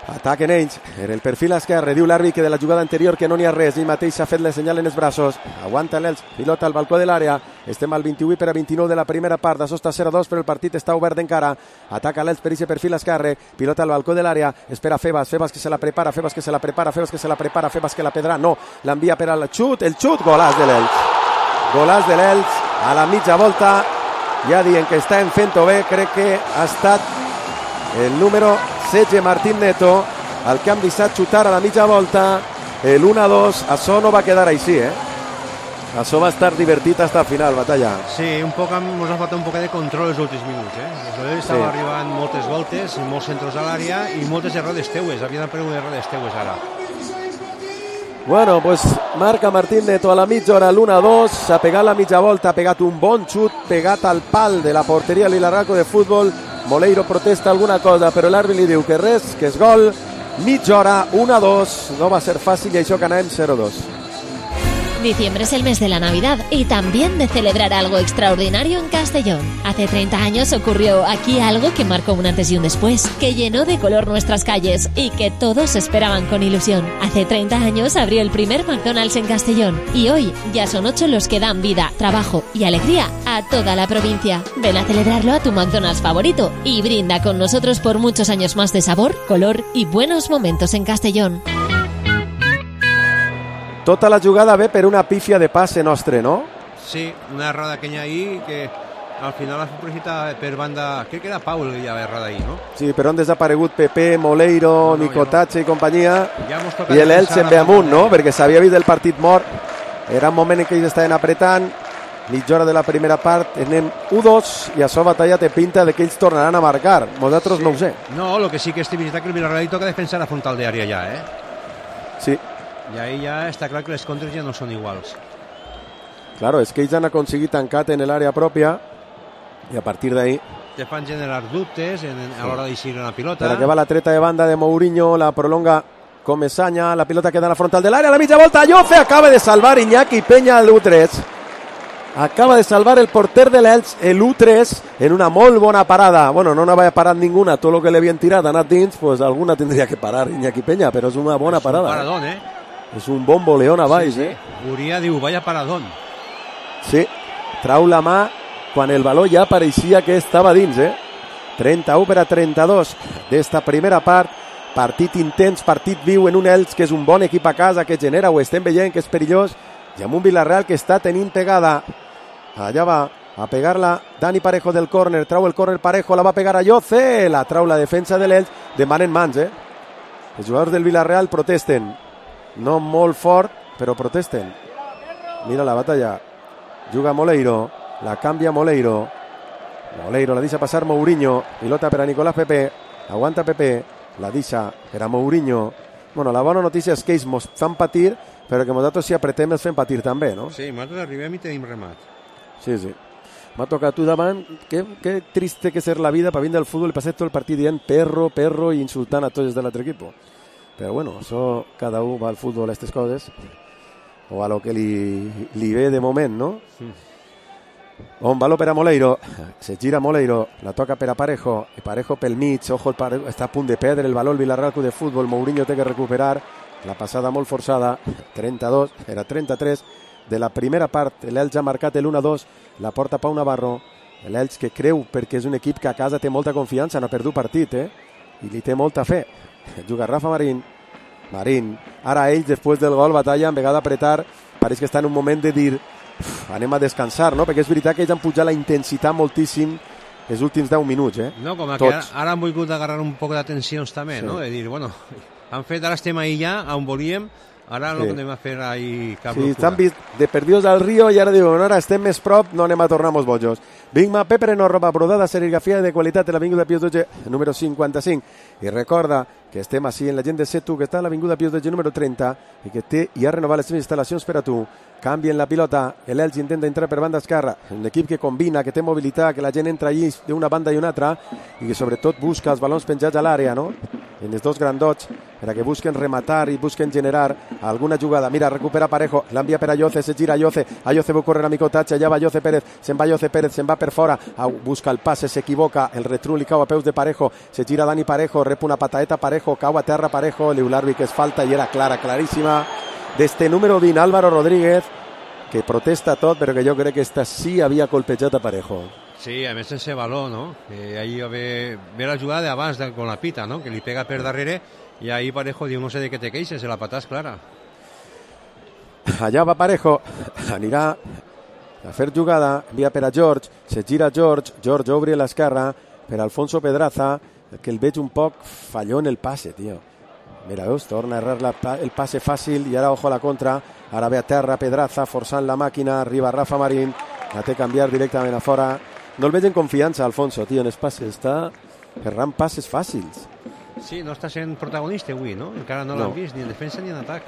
Ataquen ells, en el perfil esquerre, diu l'àrbit que de la jugada anterior que no n'hi ha res, ell mateix s'ha fet el senyal en els braços, aguanta l'Elx, pilota al balcó de l'àrea, estem al 28/29 de la primera part, això està 0-2 però el partit està obert encara, ataca l'Elx per aquest perfil esquerre, pilota al balcó de l'àrea, espera Febas que se la prepara, Febas que la pedrà, no, l'envia per al xut, el xut, golaç de l'Elx, a la mitja volta, ja dient que està fent-ho bé, crec que ha estat el número 16 Martín Neto, el que han deixat xutar a la mitja volta, el 1-2, això no va quedar així, Això va estar divertit fins al final, Batalla. Sí, ens ha faltat un poc de control els últims minuts, El estava arribant moltes voltes, molts centres a l'àrea i moltes errades teues, havien aparegut errades teues ara. Bueno, pues marca Martín Neto a la mitja hora, l'1-2, s'ha pegat la mitja volta, ha pegat un bon xut, pegat al pal de la porteria Vilarreal de Futbol. Moleiro protesta alguna cosa, però l'àrbit li diu que res, que és gol. Mitja hora, 1-2, no va ser fàcil i això que anem 0-2. Diciembre es el mes de la Navidad y también de celebrar algo extraordinario en Castellón. Hace 30 años ocurrió aquí algo que marcó un antes y un después, que llenó de color nuestras calles y que todos esperaban con ilusión. Hace 30 años abrió el primer McDonald's en Castellón y hoy ya son 8 los que dan vida, trabajo y alegría a toda la provincia. Ven a celebrarlo a tu McDonald's favorito y brinda con nosotros por muchos años más de sabor, color y buenos momentos en Castellón. Tota la jugada ve per una pífia de passe nostre, no? Sí, una errada que hi ha ahí que al final la sorpresita per banda, crec que era Paul que hi havia errada ahí, no? Sí, però han desaparegut Pepe, Moleiro, Nicotache i companyia, ja i l'Elx se'n ve amunt, no? Perquè s'havia vist el partit mort, era un moment en què ells estaven apretant, mitja hora de la primera part, anem 1-2 i això Batalla té pinta de que ells tornaran a marcar, nosaltres no ho sé. No, lo que sí que és veritat que el Villarreal toca defensar a frontal d'àrea ja, Sí. I ahí ja està clar que les contres ja no són iguals. Claro, és que ells han aconseguit tancat en l'àrea pròpia i a partir d'ahí te fan generar dubtes a l'hora d'eixir la pilota. Per aquí va la treta de banda de Mourinho, la prolonga Comesaña, la pilota queda en la frontal de l'àrea, la mitja volta, Ayoce acaba de salvar Iñaki Peña al U3. Acaba de salvar el porter de l'Elx, el U3, en una molt bona parada. Bueno, no n'havia parat ninguna, tot el que li havien tirat ha anat dins, pues alguna tindria que parar Iñaki Peña, però és una bona parada. És un paradón, És un bon voleón a baix, Uria diu, vaya paradón. Sí, trau la mà quan el baló ja pareixia que estava dins, 31-32 d'esta primera part, partit intens, partit viu en un Elx que és un bon equip a casa, que genera, ho estem veient, que és perillós, i amb un Villarreal que està tenint pegada. Allà va a pegar-la Dani Parejo del córner, trau el córner Parejo, la va pegar a Ayoce, la trau la defensa de l'Elx, demanen mans, Els jugadors del Villarreal protesten. No molt fort, però protesten. Mira la batalla. Juga Moleiro, la canvia Moleiro. Moleiro la deixa passar Mourinho. Pilota per a Nicolás Pepe. Aguanta Pepe. La deixa per a Mourinho. Bueno, la bona notícia és que ells mos fan patir, però que nosaltres si apretem els fem patir també, no? Sí, nosaltres arribem i tenim remat. Sí. M'ha tocat tu davant. Que triste que ser la vida per vindre al futbol i passar tot el partit dient perro i insultant a tots de l'altre equip. Però bueno, això cada un va al futbol a aquestes coses o a lo que li ve de moment, no? Un baló per a Moleiro, se gira Moleiro, la toca per a Parejo, i Parejo pel mig, ojo, està a punt de perdre el baló el Villarreal de Futbol, Mourinho té que recuperar, la passada molt forçada, 32, era 33 de la primera part, l'Elx ha marcat el 1-2, la porta Pau Navarro, l'Elx que creu perquè és un equip que a casa té molta confiança, no ha perdut partit, i li té molta fe. Juga Rafa Marín, ara ells després del gol batalla, en vegada apretar, pareix que està en un moment de dir anem a descansar, no? Perquè és veritat que ells han pujat la intensitat moltíssim els últims 10 minuts, No, com que ara han volgut agarrar un poc d'atencions també, no? De dir, bueno, han fet, ara estem ahí ja, on volíem, ara no anem a fer ahí cap locura. Sí, estan vist de perdidos al río i ara diuen, ara estem més prop, no anem a tornar-nos bojos. Bigma Pepe no roba brodada, serigrafia de qualitat de l'Avinguda Pius Doge, número 55. I recorda que estem així en la gent de Setu, que està a l'Avinguda Pius Doge, número 30, i que té i ha renovat les seves instal·lacions per a tu. Canvien la pilota, l'Elx intenta entrar per banda esquerra, un equip que combina, que té mobilitat, que la gent entra allí d'una banda i una altra, i que sobretot busca els balons penjats a l'àrea, no? En els dos grandots, per a que busquen rematar i busquen generar alguna jugada. Mira, recupera Parejo, l'envia per a Ayoce, se gira Ayoce vol córrer a Nicotache, allà va Ayoce Pérez, se'n va per fora, busca el passe, s'equivoca, el retrun li cau a peus de Parejo, se gira Dani Parejo, rep una pataeta Parejo, Parejo, cau a terra Parejo, diu l'àrbit que és falta i era clara, claríssima, d'este número 20, Álvaro Rodríguez, que protesta tot, però que jo crec que esta sí havia colpejat a Parejo. Sí, a més sense valor, no? Ahí ve la jugada d'abans con la pita, no? Que li pega per darrere i ahí Parejo diu no sé de què te queixes, la patàs clara. Allà va Parejo, anirà a fer jugada, envia per a George, se gira George obri a l'esquerra per Alfonso Pedraza, que el veig un poc falló en el passe, tio. Mira, veus, torna a errar el passe fàcil i ara ojo a la contra, ara ve a terra Pedraza forçant la màquina, arriba Rafa Marín, la té canviar directament a fora. No el veig en confiança, Alfonso, tio, en els passes, està errant passes fàcils. Sí, no està sent protagonista avui, no? Encara no l'han vist ni en defensa ni en atac.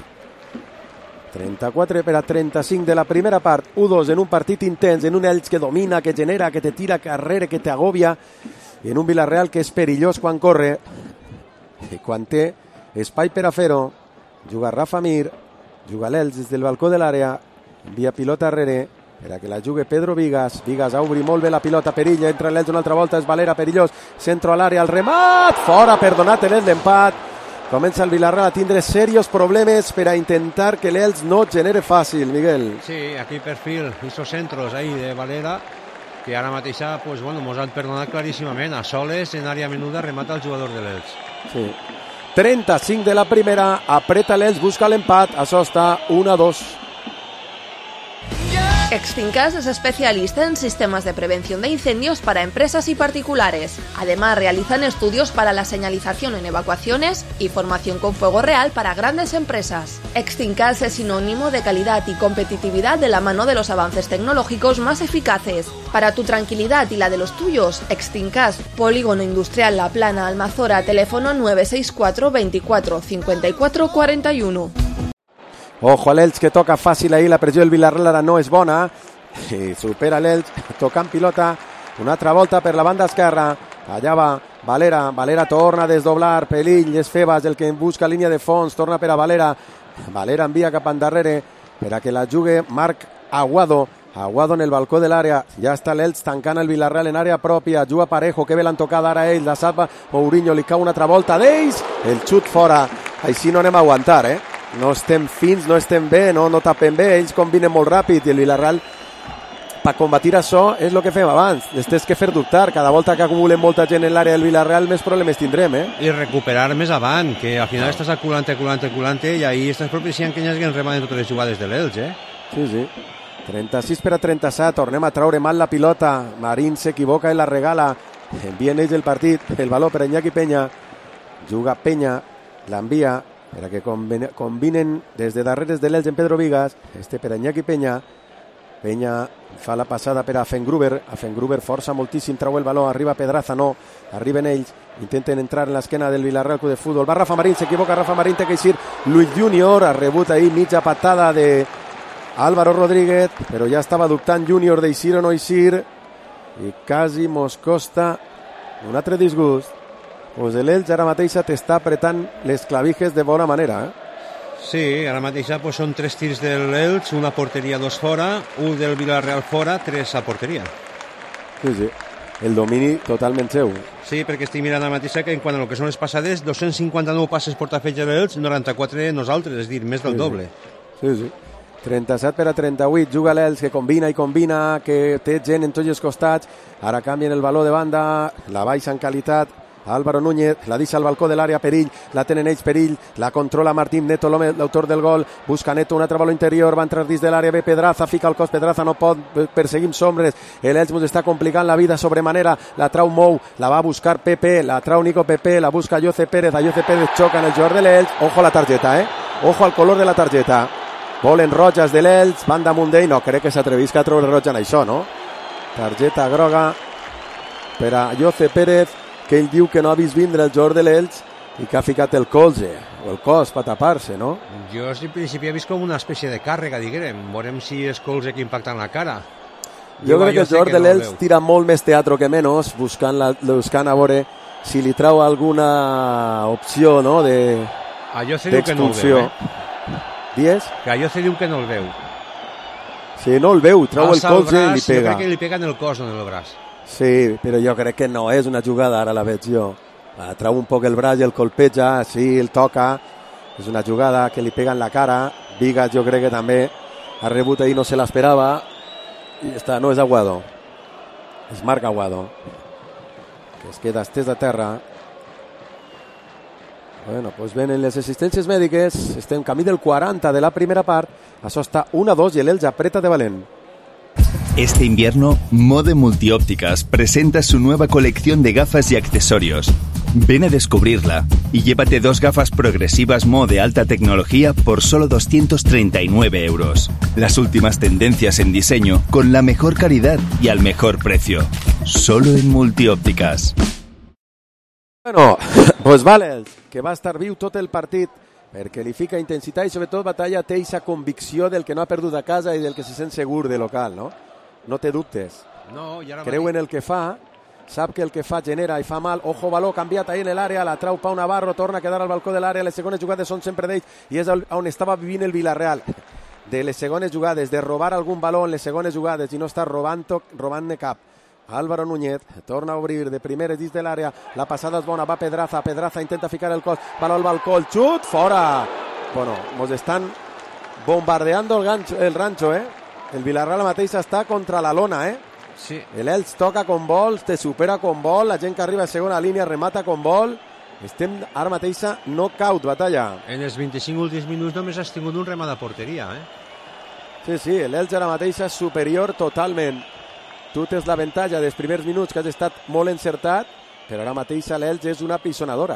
34 per a 35 de la primera part, 1-2 en un partit intens, en un Elx que domina, que genera, que te tira carrera, que te agobia, i en un Villarreal que és perillós quan corre, i quan té espai per a fer-ho, juga Rafa Mir, juga l'Elx des del balcó de l'àrea, envia pilota darrere, per a que la jugui Pedro Vigas, Vigas obri molt bé la pilota, perill, entra l'Elx una altra volta, és Valera, perillós, centro a l'àrea, el remat, fora, perdonat l'empat. Comença el Villarreal a tindre serios problemes per a intentar que l'Elx no genere fàcil, Miguel. Sí, aquí perfil, esos centros ahí de Valera, que ara mateixa, pues bueno, mos han perdonat claríssimament. A soles, en àrea menuda, remata el jugador de l'Elx. Sí. 35 de la primera, apreta l'Elx, busca l'empat, això està 1-2. Extincas es especialista en sistemas de prevención de incendios para empresas y particulares. Además, realizan estudios para la señalización en evacuaciones y formación con fuego real para grandes empresas. Extincas es sinónimo de calidad y competitividad de la mano de los avances tecnológicos más eficaces. Para tu tranquilidad y la de los tuyos, Extincas, Polígono Industrial La Plana, Almazora, teléfono 964 24 54 41. Ojo a l'Elx que toca fàcil ahir, la pressió del Villarreal ara no és bona i supera l'Elx tocant pilota una altra volta per la banda esquerra, allà va Valera torna a desdoblar, perill, és Febas el que busca línia de fons, torna per a Valera envia cap endarrere per a que la jugui Marc Aguado en el balcó de l'àrea, ja està l'Elx tancant el Villarreal en àrea pròpia, juga Parejo, que bé l'han tocat ara ell, la salva Mourinho, li cau una altra volta d'ells, el xut fora, així no anem a aguantar, no estem fins, no estem bé, no tapem bé, ells combinen molt ràpid i el Villarreal per combatir això és el que fem abans, les tens que fer dubtar, cada volta que acumulen molta gent en l'àrea del Villarreal més problemes tindrem, I recuperar més avant, que al final estàs aculant i ahí estàs propiciant que hi hagi rematen totes les jugades de l'Elx, Sí. 36 per a 37, tornem a traure mal la pilota, Marín s'equivoca i la regala, envien ells el partit, el valor per a Iñaki Peña, juga Peña, l'envia per a que combinen des de darreres de l'Elx en Pedro Vigas, per a Iñaki Peña fa la passada per a Fengruber força moltíssim, trau el valor, arriba Pedraza, no, arriben ells, intenten entrar en l'esquena del Villarreal Club de Futbol, va Rafa Marín, s'equivoca Rafa Marín, té que eixir Luis Junior, ha rebut ahir mitja patada de Álvaro Rodríguez, però ja estava dubtant Junior d'eixir o no eixir i quasi mos costa un altre disgust. Pues l'Elx ara mateixa t'està apretant les clavijes de bona manera, Sí, ara mateixa pues, són 3 tirs de l'Elx, una porteria, 2 fora, un del Villarreal fora, 3 a porteria. Sí, el domini totalment seu. Sí, perquè estic mirant ara mateixa que en quant a lo que són les passades, 259 passes portafetge de l'Elx, 94 nosaltres, és dir, més del doble. Sí. 37 per a 38, juga l'Elx que combina, que té gent en tots els costats, ara canvien el valor de banda, la baixa en qualitat, Álvaro Núñez, la deixa al balcó de l'àrea, perill, la tenen ells, perill, la controla Martín Neto, l'autor del gol, busca Neto, un altre valor interior, va entrar dins de l'àrea, ve Pedraza, fica el cos, Pedraza no pot, perseguim sombres, l'Elx ens està complicant la vida sobremanera, la trau Mou, la va a buscar Pepe, la trau Nico Pepe, la busca Jose Pérez, a Jose Pérez xoca en el jugador de l'Elx, ojo a la targeta, ojo al color de la targeta, volen roges de l'Elx, van damunt d'ell, no crec que s'atrevisca a treure roja en això, no? Targeta groga per a Jose Pérez, que ell diu que no ha vist vindre el jugador de l'Elx i que ha ficat el colze o el cos per tapar-se, no? Jo en principi he vist com una espècie de càrrega, diguem. Veurem si és colze que impacta en la cara. Jo crec que el jugador de l'Elx tira molt més teatro que menys, buscant a veure si li trau alguna opció, no?, d'expulsió. Dies? Que allò se diu que no el veu. Sí, no el veu, trau el colze i li pega. Jo crec que li pega en el cos, no en el braç. Sí, però jo crec que no és una jugada, ara la veig jo. Trau un poc el braç i el colpeja, sí, el toca. És una jugada que li pega en la cara. Vigas jo crec que també ha rebut ahir, no se l'esperava. I està, no és Aguado. És Marc Aguado, que es queda estès a terra. Bueno, pues venen les assistències mèdiques. Estem camí del 40 de la primera part. Això està 1-2 y el Elche aprieta de valent. Este invierno, Mode Multiópticas presenta su nueva colección de gafas y accesorios. Ven a descubrirla y llévate 2 gafas progresivas Mo de alta tecnología por solo 239 euros. Las últimas tendencias en diseño con la mejor calidad y al mejor precio. Solo en Multiópticas. Bueno, pues vale, que va a estar viu tot el partit perquè li fica intensitat i sobretot Batalla té aquesta convicció del que no ha perdut a casa i del que se sent segur de local, no? No té dubtes. No, i ara creu en el que fa, sap que el que fa genera i fa mal. Ojo, baló canviat ahí en l'àrea, la trau Pau Navarro, torna a quedar al balcó de l'àrea. Les segones jugades són sempre d'ells i és on estava vivint el Villarreal. De les segones jugades, de robar algun baló en les segones jugades i no estar robant-ne cap. Álvaro Núñez torna a obrir de primeres dins de l'àrea, la passada és bona, va Pedraza intenta ficar el cos, baló al balcó, el xut, fora. Bueno, mos estan bombardeando el rancho, el Villarreal mateix està contra la lona, sí. El Elche toca con vol, te supera con vol, la gent que arriba a segona línia remata con vol. Estem ara mateix knockout, Batalla. En els 25 últims minuts només has tingut un remat de porteria, Sí, el Elche ara mateix és superior totalment. Tu tens l'avantatge dels primers minuts que has estat molt encertat, però ara mateix l'Elche és una pisonadora,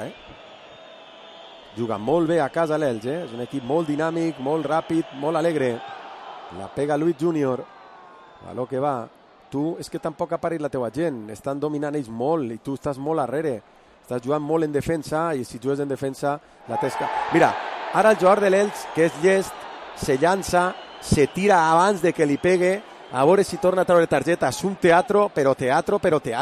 Juga molt bé a casa l'Elche, és un equip molt dinàmic, molt ràpid, molt alegre. La pega Luis Júnior, baló que va. Tu, és que tampoc ha parit la teua gent, estan dominant ells molt i tu estàs molt arrere. Estàs jugant molt en defensa i si jugues en defensa la tesca. Mira, ara el jugador de l'Elche, que és llest, se llança, se tira abans de que li pegue, a veure si torna a treure targeta. És un teatro, però teatro.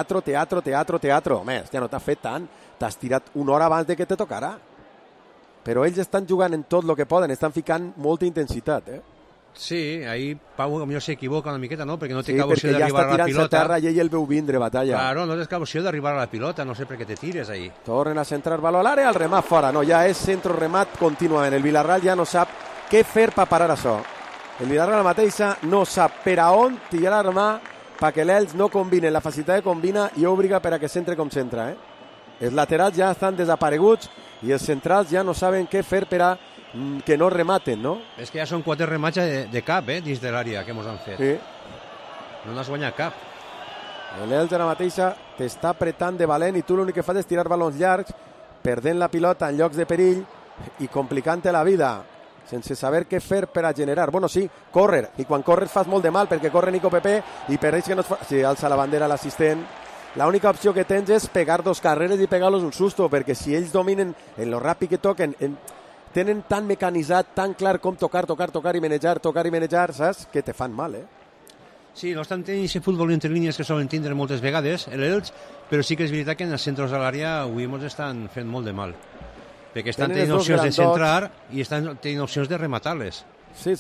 Home, ja no t'has fet tant. T'has tirat una hora abans de que te tocara. Però ells estan jugant en tot el que poden, estan ficant molta intensitat, Sí, ahí Pau potser s'equivoca una miqueta, no? Perquè no té cap opció d'arribar a la pilota. Sí, perquè ja està tirant-se a terra i ell el veu vindre, Batalla. Claro, no tens cap opció d'arribar a la pilota, no sé per què te tires ahí. Tornen a centrar baló a l'àrea, el remat fora. No, ja és centro-remat contínuament. El Villarreal ja no sap què fer per parar això. El Villarreal mateixa no sap per a on tirar la mà perquè l'Elche no combina, la facilitat de combina i obliga per a que centre com centra. Els laterals ja estan desapareguts i els centrals ja no saben què fer per a que no rematen, no? És que ja són 4 remats de cap, dins de l'àrea que ens han fet. Sí. No n'has guanyat cap. L'Elche ara mateixa t'està apretant de valent i tu l'únic que fas és tirar balons llargs, perdent la pilota en llocs de perill i complicant-te la vida, sense saber què fer per a generar. Bueno, sí, córrer, i quan corres fas molt de mal perquè corre Nico Pepe i per ells que no es fa... Sí, alça la bandera l'assistent. L'única opció que tens és pegar 2 carreres i pegar-los un susto, perquè si ells dominen en lo ràpid que toquen, tenen tan mecanitzat, tan clar com tocar i manejar, saps? Que te fan mal, Sí, no estan tenint aquest futbol entre línies que solen tindre moltes vegades, l'Elche, però sí que és veritat que en els centres de l'àrea avui ens estan fent molt de mal. Perquè estan tenint opcions de centrar i estan tenint opcions de rematar-les. Sí.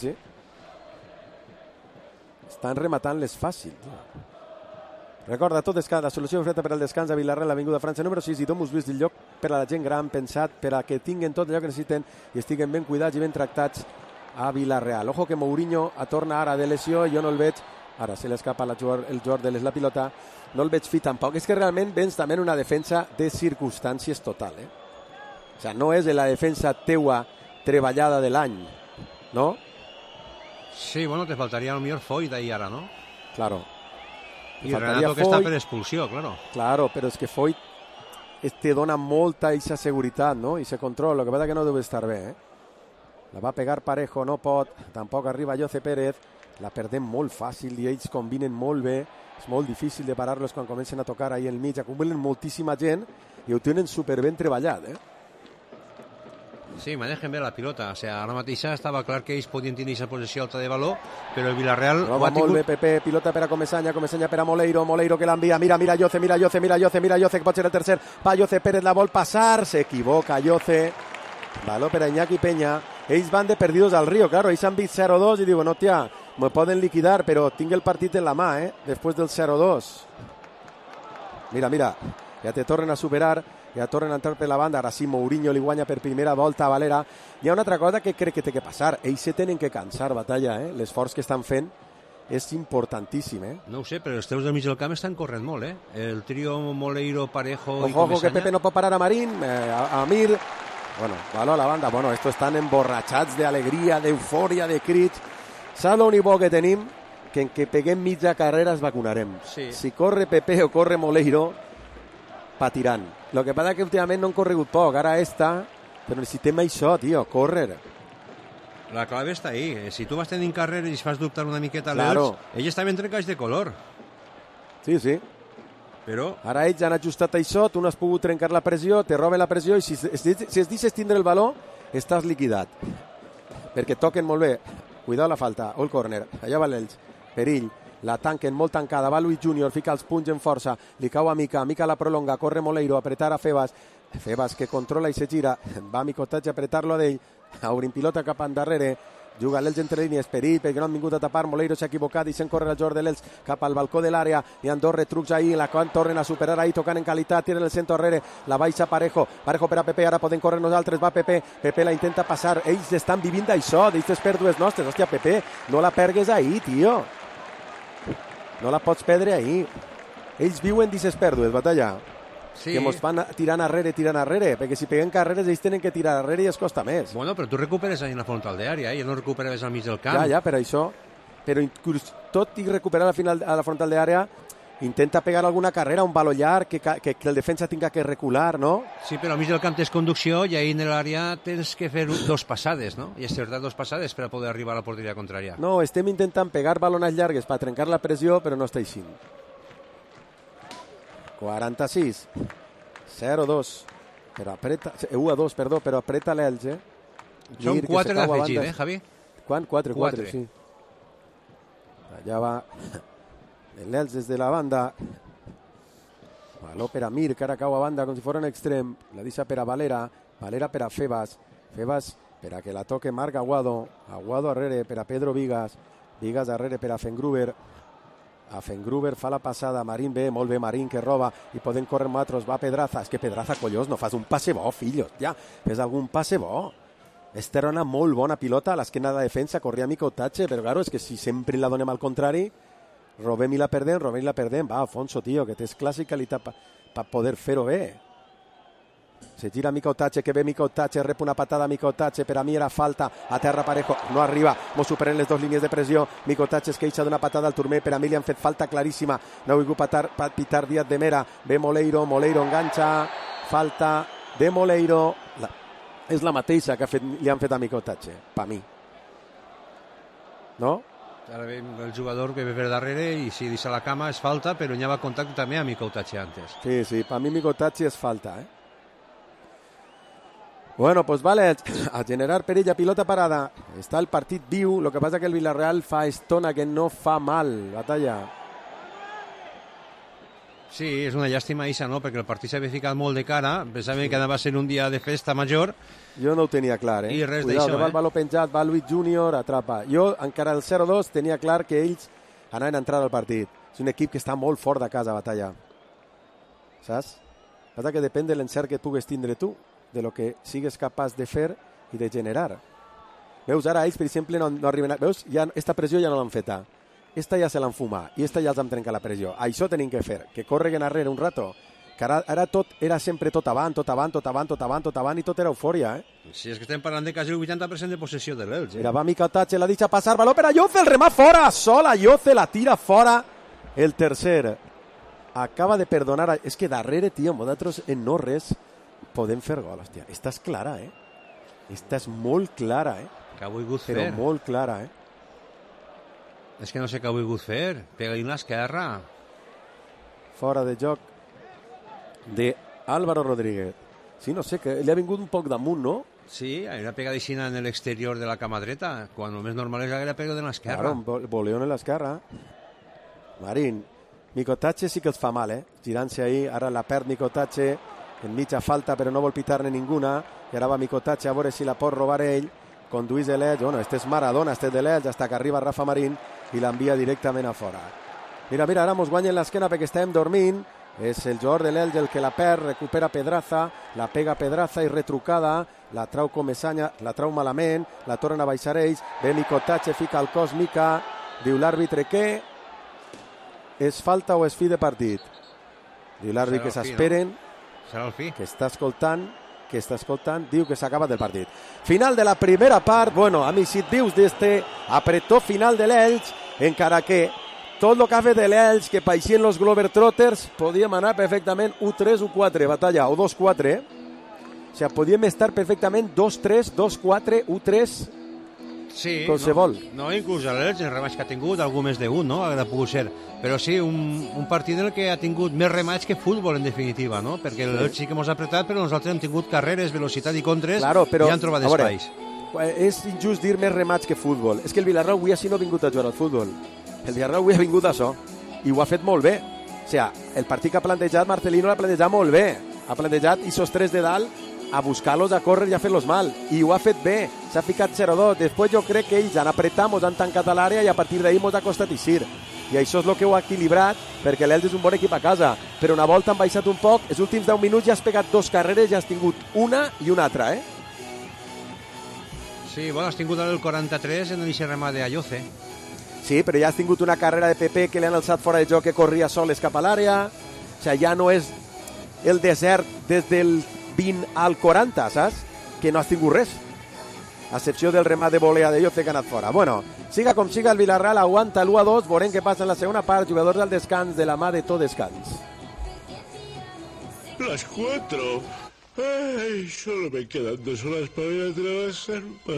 Estan rematant-les fàcil. Recorda, tot la solució oferta per al descans a Villarreal, Avinguda França número 6 i Domus Lluís del lloc per a la gent gran, pensat per a que tinguin tot allò que necessiten i estiguen ben cuidats i ben tractats a Villarreal. Ojo que Mourinho torna ara de lesió, jo no el veig, ara se l'escapa el jugador de la pilota, no el veig fi tampoc. És que realment vens també en una defensa de circumstàncies total, O sea, no és la defensa teua treballada de l'any, ¿no? Sí, bueno, te faltaría a lo mejor Foyt ahí ahora, ¿no? Claro. Y Renato que está per expulsió, claro. Claro, però és que Foyt te dona molta aquesta seguretat, no? I se control, el que passa que no deu estar bé, La va pegar Parejo, no pot, tampoc arriba Jose Pérez, la perdem molt fàcil i ells combinen molt bé, és molt difícil de parar-los quan comencen a tocar ahí al mig, acumulen moltíssima gent i ho tenen superben treballat, Sí, manejen bé la pilota. O sea, ara mateixa estava clar que ells podien tenir aquesta possessió alta de valor, però el Villarreal... No, va molt bé, Pepe, pilota per a Comesaña per a Moleiro que l'envia, mira Jose, que pot ser el tercer, va Jose Pérez, la vol passar, s'equivoca Jose, valor per a Iñaki Peña, ells van de perdidos al río, claro, ells han vist 0-2 i diuen, hòstia, me poden liquidar, però tinc el partit en la mà, després del 0-2. Mira, ja te tornen a superar, ja tornen a entrar per la banda, ara sí Mourinho li guanya per primera volta a Valera. Hi ha una altra cosa que crec que té que passar, ells se tenen que cansar, Batalla, l'esforç que estan fent és importantíssim, No ho sé, però els teus del mig del camp estan corrent molt, El trio Moleiro, Parejo i Ojo, Comesaña. que Pepe no pot parar a Marín, a Mir. Bueno, baló a la banda. Bueno, estos están emborratxats d'alegria, d'eufòria, de crits. Saps l'únic bo que tenim? Que en que peguem mitja carrera es vacunarem. Sí. Si corre Pepe o corre Moleiro, patiran. Lo que passa que últimament no han corregut poc. Ara però necessitem això, tio, córrer. La clave està ahí. Si tu vas tenint carrera i fas dubtar una miqueta Claro. ells també trencats de color. Sí, sí. Però Ara ells han ajustat això, tu no has pogut trencar la pressió, te roben la pressió i si es deixes tindre el baló, estàs liquidat. Perquè toquen molt bé. Cuidado la falta, o el córner. Allà va l'Elx. Perill. La tanquen molt tancada. Va Luis Júnior, fica els punys en força. Li cau a Mica. Mica la prolonga. Corre Moleiro. Apretar a Febas. Febas que controla i se gira. Va Micotatge a apretar-lo d'ell. Obrin pilota cap endarrere. Juga l'Elx entre línies, Perill, perquè no han vingut a tapar. Moleiro s'ha equivocat i se'n corre el jugador de l'Elx cap al balcó de l'àrea. Hi ha dos retrucs ahí, la qual tornen a superar ahí, tocant en qualitat, tiren el centre darrere, la baixa Parejo per a Pepe, ara podem córrer nosaltres, va Pepe la intenta passar, ells estan vivint d'això, d'aquestes pèrdues nostres. Hòstia, Pepe, no la pergues ahí, tio. No la pots perdre ahí. Ells viuen d'aquestes pèrdues, Batalla. Sí. Que mos fan tirant arrere, perquè si peguen carreres ells tenen que tirar arrere i es costa més. Bueno, però tu recuperes ahí en la frontal d'àrea, ja no recuperes al mig del camp. Ja, per això. Però inclús tot i recuperar a la frontal d'àrea, intenta pegar alguna carrera, un baló llarg, que el defensa tinga que recular, no? Sí, però al mig del camp tens conducció i ahí en l'àrea tens que fer dos passades, no? I acertar dos passades per a poder arribar a la porteria contrària. No, estem intentant pegar balones llargues per trencar la pressió, però no està així. 46 0-2 però apreta 1-2, perdó, però apreta l'Elx, Són 4 d'afegir, Javi? Quan? 4, sí. Allà va l'Elx des de la banda. Baló per a Mir, que ara cau a banda com si fos un extrem. La deixa per a Valera per a Febas per a que la toque Marc Aguado arrere per a Pedro Vigas arrere per a Fengruber. A Fengruber fa la passada, Marín bé, molt bé Marín que roba i podem córrer nosaltres, va Pedraza, és que Pedraza, collons, no fas un passe bo, fillos, ja, fes algun passe bo. Esta era una molt bona pilota a l'esquena de la defensa, corria Micotatge, però claro, és que si sempre la donem al contrari, robem i la perdem, va, Afonso, tio, que tens classe i qualitat per poder fer-ho bé. Se gira Micotatge, que ve Micotatge, rep una patada Micotatge, per a mi era falta, a terra Parejo, no arriba, mos superen les dues línies de pressió, Micotatge es queixa d'una patada al turmer, per a mi li han fet falta claríssima, no ha volgut pitar Díaz de Mera, ve Moleiro enganxa, falta de Moleiro, és la mateixa que li han fet a Micotatge, per mi. No? Ara ve el jugador que ve per darrere i si deixa la cama és falta, però hi va contacte també a Micotatge antes. Sí, per mi Micotatge és falta, Bueno, pues vale, a generar perilla, pilota parada. Està el partit viu, lo que passa que el Villarreal fa estona que no fa mal, Batalla. Sí, és una llàstima això, no? Perquè el partit s'havia ficat molt de cara, pensàvem que anava a ser un dia de festa major. Jo no ho tenia clar, I res Cuidado, d'això, que va el baló penjat, va Luis Júnior, atrapa. Jo, encara el 0-2, tenia clar que ells anaven a entrar al partit. És un equip que està molt fort de casa, Batalla. Saps? Passa que depèn de l'encert que pugues tindre tu, de lo que sigues capaç de fer i de generar. Veus, ara ells, per exemple, no arriben a... Veus, ja, esta pressió ja no l'han feta. Esta ja se l'han fumat i esta ja els han trencat la pressió. Això tenim que fer, que correguen arrere un rato. Que ara tot era sempre tot avant i tot era eufòria, Sí, és que estem parlant de quasi el 80% de possessió de l'Elx. Mira, va Micotatge, la deixa passar, baló per a Yoce, el remat fora, sola Yoce, la tira fora, el tercer. Acaba de perdonar, és que darrere, tio, vosaltres en no res podem fer gol, hòstia. Esta és clara, Esta és molt clara, Que ha volgut fer. Però molt clara, És que no sé què ha volgut fer. Pega-li l'esquerra. Fora de joc de Álvaro Rodríguez. Sí, no sé, que li ha vingut un poc damunt, no? Sí, hay una pegadicina en l'exterior de la cama dreta, quan el més normal és que la pega de l'esquerra. Claro, voleo en l'esquerra. Marín, Micotatge sí que els fa mal, girant-se ahí, ara la perd Micotatge, en mitja falta, però no vol pitar-ne ninguna, i ara va Micotatge a veure si la pot robar ell, conduís l'Elx, bueno, este és Maradona, este és de l'Elx, hasta que arriba Rafa Marín i l'envia directament a fora. Mira, ara mos guanyen l'esquena perquè estàvem dormint, És el jugador de l'Elx el que la perd, recupera Pedraza, la pega Pedraza i retrucada, la trau Comesanya, la trau malament, la tornen a baixar ells, ve Micotatge, fica el cos Mica, diu l'àrbitre que és falta o és fi de partit. Diu l'àrbitre que s'esperen, serà el fi, que està escoltant, diu que s'ha acabat el partit. Final de la primera part, bueno, a mi si et dius d'este apretó final de l'Elx, encara que tot el que ha fet de l'Elx, que paixien los Globetrotters, podíem anar perfectament 1-3, 1-4, batalla, o 2-4, O sigui, podíem estar perfectament 2-3, 2-4, 1-3, sí, qualsevol. No, inclús l'Elx, el rematx que ha tingut, algú més de un, no? Ha pogut ser. Però sí, un partit en el que ha tingut més rematx que futbol, en definitiva, no? Perquè l'Elx sí que mos ha apretat, però nosaltres hem tingut carreres, velocitat i contres, claro, però, i han trobat espais. És injust dir més rematx que futbol. És que el Villarreal avui així no ha vingut a jugar al futbol. El Villarreal avui ha vingut a això, i ho ha fet molt bé. O sigui, el partit que ha plantejat Marcelino l'ha plantejat molt bé. Ha plantejat isos tres de dalt a buscar-los, a córrer i a fer-los mal. I ho ha fet bé. S'ha ficat 0-2. Després jo crec que ells han apretat, mos han tancat a l'àrea i a partir d'ahir mos ha costat eixir. I això és el que ho ha equilibrat, perquè l'Elx és un bon equip a casa. Però una volta han baixat un poc, els últims 10 minuts ja has pegat 2 carreres, ja has tingut una i una altra, Sí, bueno, has tingut el 43 en el remat d'Ayoce. Sí, però ja has tingut una carrera de Pepe que li han alçat fora de joc, que corria soles cap a l'àrea. O sigui, ja no és el desert des del 20 al 40, saps? Que no has tingut res. A excepció del remat de volea de Ayoce que ha anat fora. Bueno, siga com siga, el Villarreal aguanta l'1-2. Veurem què passa en la segona part. Jugadors al descans de la mà de tot descans. Las 4. Ay, solo me quedan 2 horas para ir a trabajar.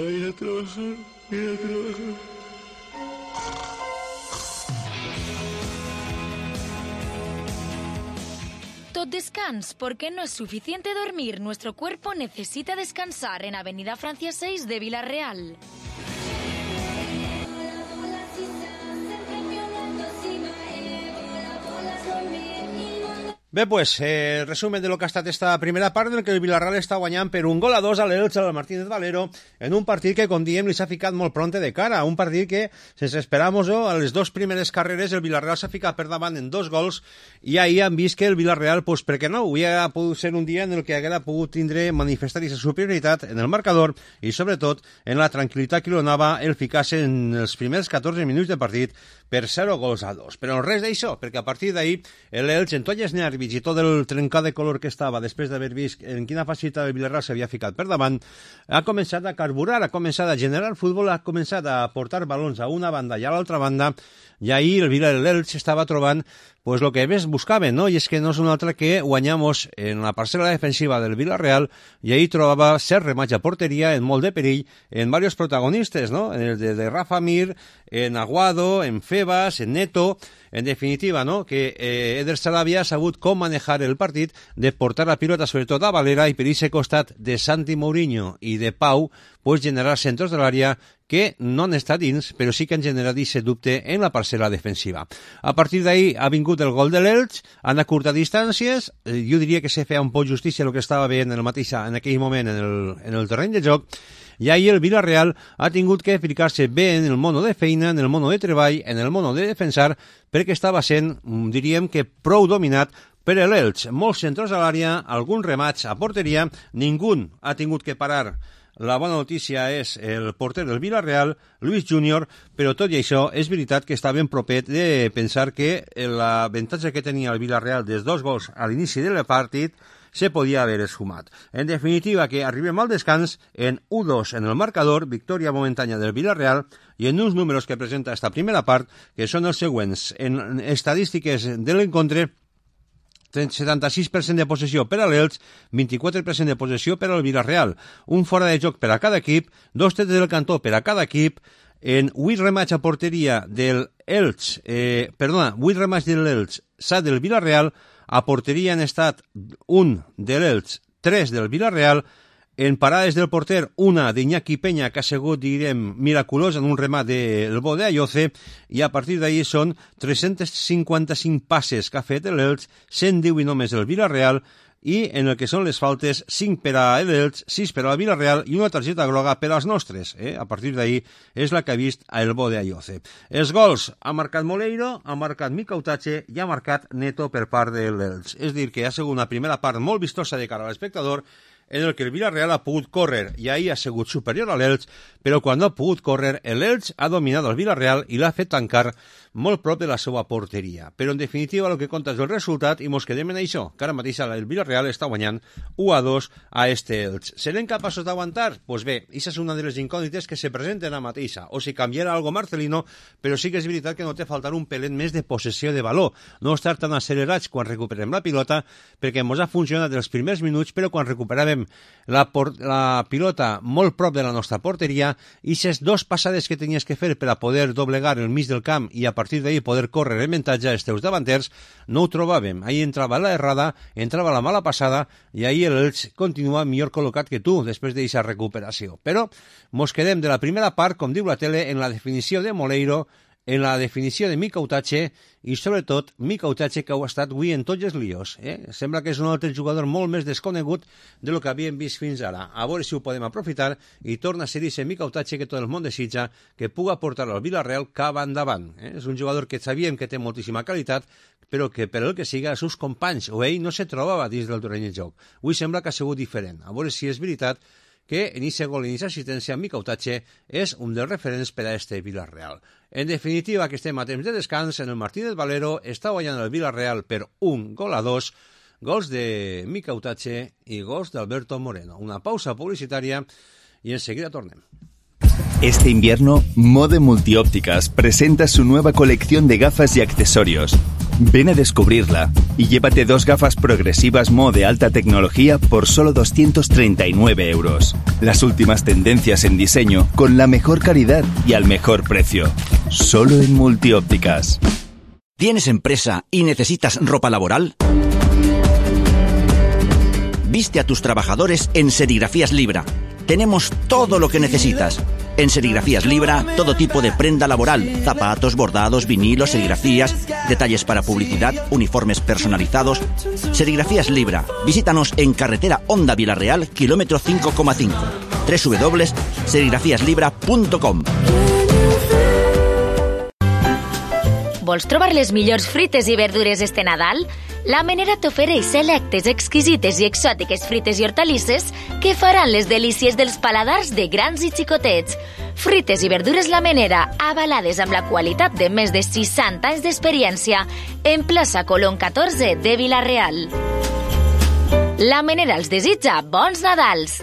Tot descans, porque no es suficiente dormir. Nuestro cuerpo necesita descansar en Avenida Francia 6 de Villarreal. Bé, pues, resumen de lo que ha estat esta primera part, en què el Villarreal està guanyant per 1-2 a l'Elx, al Martínez Valero, en un partit que, com diem, li s'ha ficat molt pronte de cara. Un partit que, sense esperar-nos-ho, a les 2 primeres carreres el Villarreal s'ha ficat per davant en 2 gols, i ahir han vist que el Villarreal, pues, per què no? Avui ha pogut ser un dia en el que haguera pogut tindre, manifestar aquesta superioritat en el marcador i, sobretot, en la tranquil·litat que li donava el ficar-se en els primers 14 minuts de partit per 0-2. Però res d'això, perquè a partir d'ahir l'Elx, en tots els nervis i tot el trencar de color que estava després d'haver vist en quina facilitat el Villarreal s'havia ficat per davant, ha començat a carburar, ha començat a generar futbol, ha començat a portar balons a una banda i a l'altra banda, i ahir el Villarreal s'estava trobant pues lo que més buscaven, no? I és que no és un altre que guanyamos en la parcel·la defensiva del Villarreal, i ahir trobava cert rematge a porteria en molt de perill en diversos protagonistes, no? En el de Rafa Mir, en Aguado, en Febas, en Neto, en definitiva, no? Que Eder Sarabia ha sabut com manejar el partit, de portar la pilota sobretot a Valera, i per aquest costat de Santi Mourinho i de Pau, pues generar centres de l'àrea que no han estat dins, però sí que han generat aquest dubte en la parcel·la defensiva. A partir d'ahir ha vingut el gol de l'Elx, han acurtat distàncies, jo diria que se feia un poc justícia el que estava veient en aquell moment en el terreny de joc, i ahir el Villarreal ha tingut que ficar-se bé en el mono de feina, en el mono de treball, en el mono de defensar, perquè estava sent, diríem que prou dominat per l'Elx. Molts centres a l'àrea, algun remats a porteria, ningú ha tingut que parar. La bona notícia és el porter del Villarreal, Luis Junior, però tot i això és veritat que està ben propet de pensar que l'avantatge que tenia el Villarreal dels 2 gols a l'inici del partit se podia haver esfumat. En definitiva, que arribem al descans en 1-2 en el marcador, victòria momentània del Villarreal, i en uns números que presenta esta primera part, que són els següents. En estadístiques de l'encontre, 76% de possessió per a l'Elx, 24% de possessió per al Villarreal, un fora de joc per a cada equip, 2 trets del cantó per a cada equip, en 8 remats a porteria del Elx, 8 remats de l'Elx, 7 del Villarreal, a porteria han estat 1 de l'Elx, 3 del Villarreal, en parades del porter, una d'Iñaki Peña, que ha sigut, direm, miraculós en un remat del bo d'Ayoce, i a partir d'ahir són 355 passes que ha fet l'Elx, 119 només del Villarreal, i en el que són les faltes 5 per a l'Elx, 6 per a la Vila-real i una targeta groga per als nostres. A partir d'ahir és la que ha vist el bo de Ayoce. Els gols ha marcat Moleiro, ha marcat Mica Utache i ha marcat Neto per part de l'Elx. És a dir, que ha sigut una primera part molt vistosa de cara a l'espectador, en el que el Villarreal ha pogut córrer i ahir ha sigut superior a l'Elx, però quan no ha pogut córrer, l'Elx ha dominat el Villarreal i l'ha fet tancar molt prop de la seva porteria. Però en definitiva el que compta és el resultat i mos quedem en això, que ara mateix el Villarreal està guanyant 1-2 a este Elx. Serem capaços d'aguantar? Doncs bé, això és una de les incògnites que se presenten a mateixa, o si canviarà algo Marcelino, però sí que és veritat que no té faltar un pelet més de possessió de valor, no estar tan accelerats quan recuperem la pilota, perquè mos ha funcionat els primers minuts, però quan recuperàvem la pilota molt prop de la nostra porteria, i aquestes dues passades que tenies que fer per a poder doblegar el mig del camp i a partir d'ahir poder córrer en avantatge els teus davanters, no ho trobàvem. Ahir entrava la errada, entrava la mala passada i ahir l'Elx continua millor col·locat que tu després d'aquesta recuperació. Però mos quedem de la primera part, com diu la tele, en la definició de Moleiro, en la definició de Mica Utache i sobretot Mica Utache, que ha estat avui en tots els líos. Sembla que és un altre jugador molt més desconegut de lo que havíem vist fins ara. A veure si ho podem aprofitar i torna a ser ese Mica Utache que tot el món desitja que puga portar al Villarreal cap endavant. És un jugador que sabíem que té moltíssima qualitat, però que per el que siga els seus companys o ell no se trobava dins del terreny de joc. Avui sembla que ha sigut diferent. A veure si és veritat que en aquest gol i en aquesta assistència Mica Utache és un dels referents per a este Villarreal. En definitiva, que estem a temps de descans, en el Martínez Valero està guanyant el Villarreal per 1-2, gols de Mica Utache i gols d'Alberto Moreno. Una pausa publicitària i enseguida tornem. Este invierno, Mode Multiópticas presenta su nueva colección de gafas y accesorios. Ven a descubrirla y llévate 2 gafas progresivas Mo de alta tecnología por solo 239 euros. Las últimas tendencias en diseño con la mejor calidad y al mejor precio. Solo en Multiópticas. ¿Tienes empresa y necesitas ropa laboral? Viste a tus trabajadores en Serigrafías Libra. Tenemos todo lo que necesitas. En Serigrafías Libra, todo tipo de prenda laboral, zapatos, bordados, vinilos, serigrafías, detalles para publicidad, uniformes personalizados. Serigrafías Libra. Visítanos en carretera Honda Villarreal, kilómetro 5,5. www.serigrafiaslibra.com. Vols trobar les millors fruites i verdures este Nadal? La Menera t'ofereix selectes, exquisites i exòtiques fruites i hortalisses que faran les delícies dels paladars de grans i xicotets. Fruites i verdures La Menera, avalades amb la qualitat de més de 60 anys d'experiència, en plaça Colón 14 de Vila-real. La Menera els desitja bons Nadals!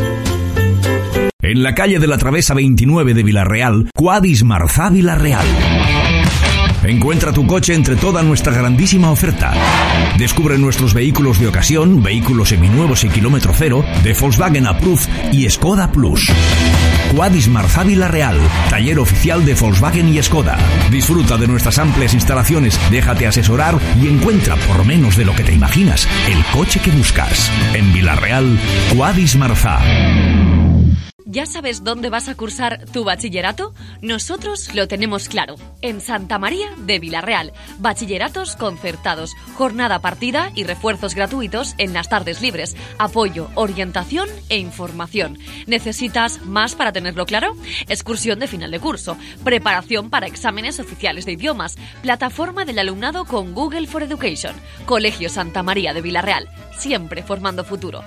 En la calle de la Travesa 29 de Vila-real, Quadis Marzà Vila-real. Encuentra tu coche entre toda nuestra grandísima oferta. Descubre nuestros vehículos de ocasión, vehículos seminuevos y kilómetro cero, de Volkswagen Approved y Skoda Plus. Quadis Marzà Vila-real, taller oficial de Volkswagen y Skoda. Disfruta de nuestras amplias instalaciones, déjate asesorar y encuentra, por menos de lo que te imaginas, el coche que buscas. En Vila-real, Quadis Marzà. ¿Ya sabes dónde vas a cursar tu bachillerato? Nosotros lo tenemos claro. En Santa María de Vila-real. Bachilleratos concertados, jornada partida y refuerzos gratuitos en las tardes libres. Apoyo, orientación e información. ¿Necesitas más para tenerlo claro? Excursión de final de curso. Preparación para exámenes oficiales de idiomas. Plataforma del alumnado con Google for Education. Colegio Santa María de Vila-real. Siempre formando futuro.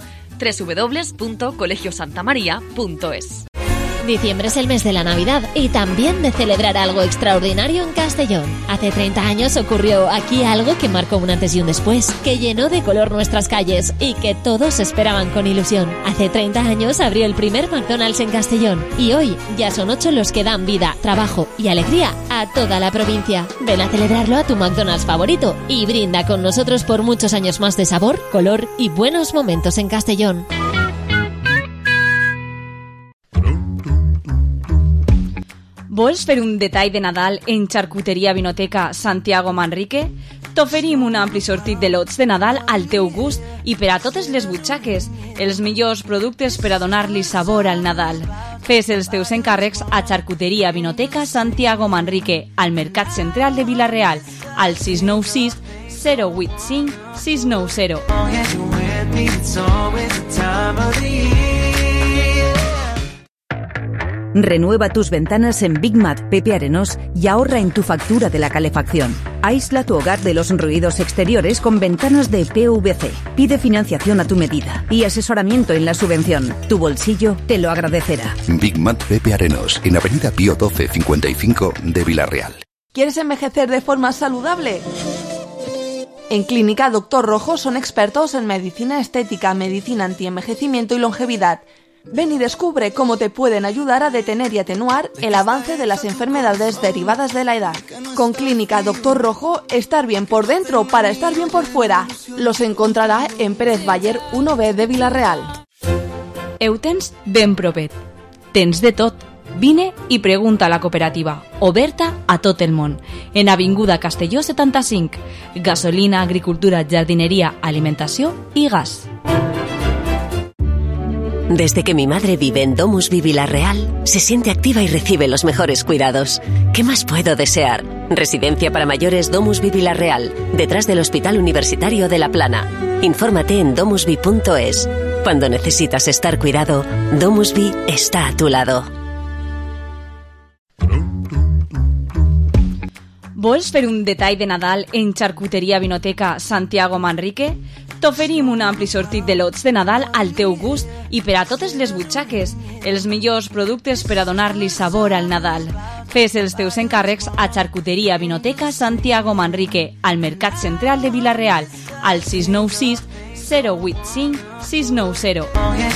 www.colegiosantamaria.es. Diciembre es el mes de la Navidad y también de celebrar algo extraordinario en Castellón. Hace 30 años ocurrió aquí algo que marcó un antes y un después, que llenó de color nuestras calles y que todos esperaban con ilusión. Hace 30 años abrió el primer McDonald's en Castellón y hoy ya son 8 los que dan vida, trabajo y alegría a toda la provincia. Ven a celebrarlo a tu McDonald's favorito y brinda con nosotros por muchos años más de sabor, color y buenos momentos en Castellón. Vols fer un detall de Nadal en Xarcuteria Vinoteca Santiago Manrique? T'oferim un ampli sortit de lots de Nadal al teu gust i per a totes les butxaques, els millors productes per a donar-li sabor al Nadal. Fes els teus encàrrecs a Xarcuteria Vinoteca Santiago Manrique, al Mercat Central de Vila-real, al 696 085 690. Renueva tus ventanas en Big Mat Pepe Arenós y ahorra en tu factura de la calefacción. Aísla tu hogar de los ruidos exteriores con ventanas de PVC. Pide financiación a tu medida y asesoramiento en la subvención. Tu bolsillo te lo agradecerá. Big Mat Pepe Arenós, en Avenida Pío 12 55 de Villarreal. ¿Quieres envejecer de forma saludable? En Clínica Doctor Rojo son expertos en medicina estética, medicina antienvejecimiento y longevidad. Ven y descubre cómo te pueden ayudar a detener y atenuar el avance de las enfermedades derivadas de la edad. Con Clínica Doctor Rojo, estar bien por dentro para estar bien por fuera. Los encontrarà en Pérez Baller 1B de Vila-real. Heu tens ben propet. Tens de tot. Vine i pregunta a la cooperativa, oberta a tot el món. En Avinguda Castelló 75. Gasolina, agricultura, jardineria, alimentació i gas. Desde que mi madre vive en Domus Villarreal, se siente activa y recibe los mejores cuidados. ¿Qué más puedo desear? Residencia para mayores Domus Villarreal, detrás del Hospital Universitario de La Plana. Infórmate en domusvi.es. Cuando necesitas estar cuidado, Domusvi está a tu lado. Vols fer un detall de Nadal en Charcuteria Vinoteca Santiago Manrique? T'oferim un ampli sortit de lots de Nadal al teu gust i per a totes les butxaques, els millors productes per a donar-li sabor al Nadal. Fes els teus encàrrecs a Charcuteria Vinoteca Santiago Manrique, al Mercat Central de Vila-real, al 696 085 690.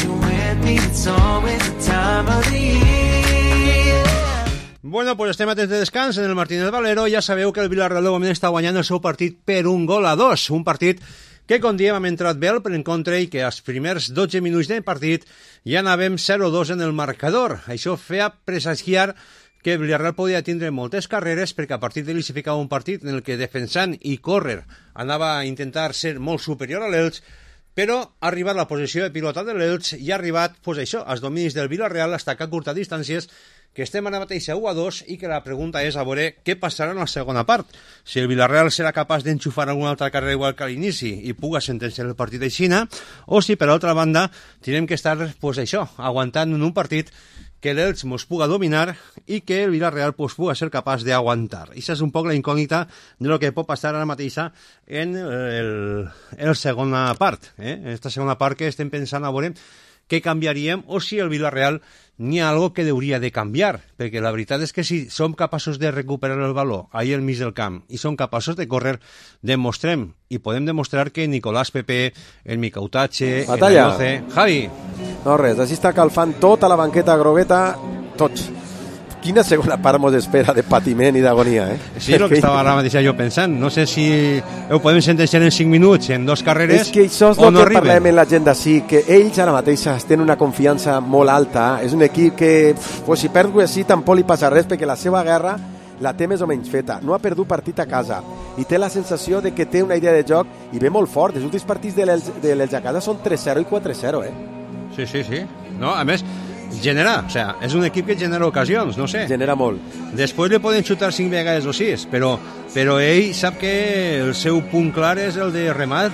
Bueno, pues estem a temps de descans en el Martínez Valero. Ja sabeu que el Vila-real de moment està guanyant el seu partit per 1-2. Un partit que, com diem, hem entrat bé per encontre i que als primers 12 minuts de partit ja anàvem 0-2 en el marcador. Això feia presagiar que el Villarreal podia tindre moltes carreres perquè a partir d'ell s'hi ficava un partit en el que defensant i córrer anava a intentar ser molt superior a l'Elx, però ha arribat la possessió de pilota de l'Elx i ha arribat, pues això, als dominis del Villarreal hasta que ha curtat distàncies, que estem ara mateix a 1-2 i que la pregunta és a veure què passarà en la segona part. Si el Villarreal serà capaç d'enxufar alguna altra carrera igual que a l'inici i puga sentenciar el partit aixina, o si per altra banda tindrem que estar, pues això, aguantant en un partit que l'Elx mos puga dominar i que el Villarreal pues, puga ser capaç d'aguantar. Això és un poc la incògnita de lo que pot passar ara mateixa en la segona part. En esta segona part que estem pensant a veure què canviaríem o si el Villarreal n'hi ha algo que hauria de canviar, perquè la veritat és que si som capaços de recuperar el valor ahí al mig del camp i som capaços de córrer, demostrem i podem demostrar que Nicolás Pepe, el Micautache, el Ayoce... Javi! No res, així està calfant tota la banqueta grogueta, tots. Quina segona part mos espera de patiment i d'agonia, eh? Sí, el que estava ara mateix jo pensant. No sé si ho podem sentenciar en 5 minuts, en 2 carreres, és que això és el que parlem en la gent d'ací, que ells ara mateix tenen una confiança molt alta. És un equip que, pues, si perd així, tampoc li passa res, perquè la seva guerra la té més o menys feta. No ha perdut partit a casa i té la sensació de que té una idea de joc i ve molt fort. Els últims partits de l'Elx a casa són 3-0 i 4-0, eh? Sí. No, a més, genera, o sea, és un equip que genera ocasions, no sé. Genera molt. Després li poden xutar 5 vegades o 6, però ell sap que el seu punt clar és el de remat.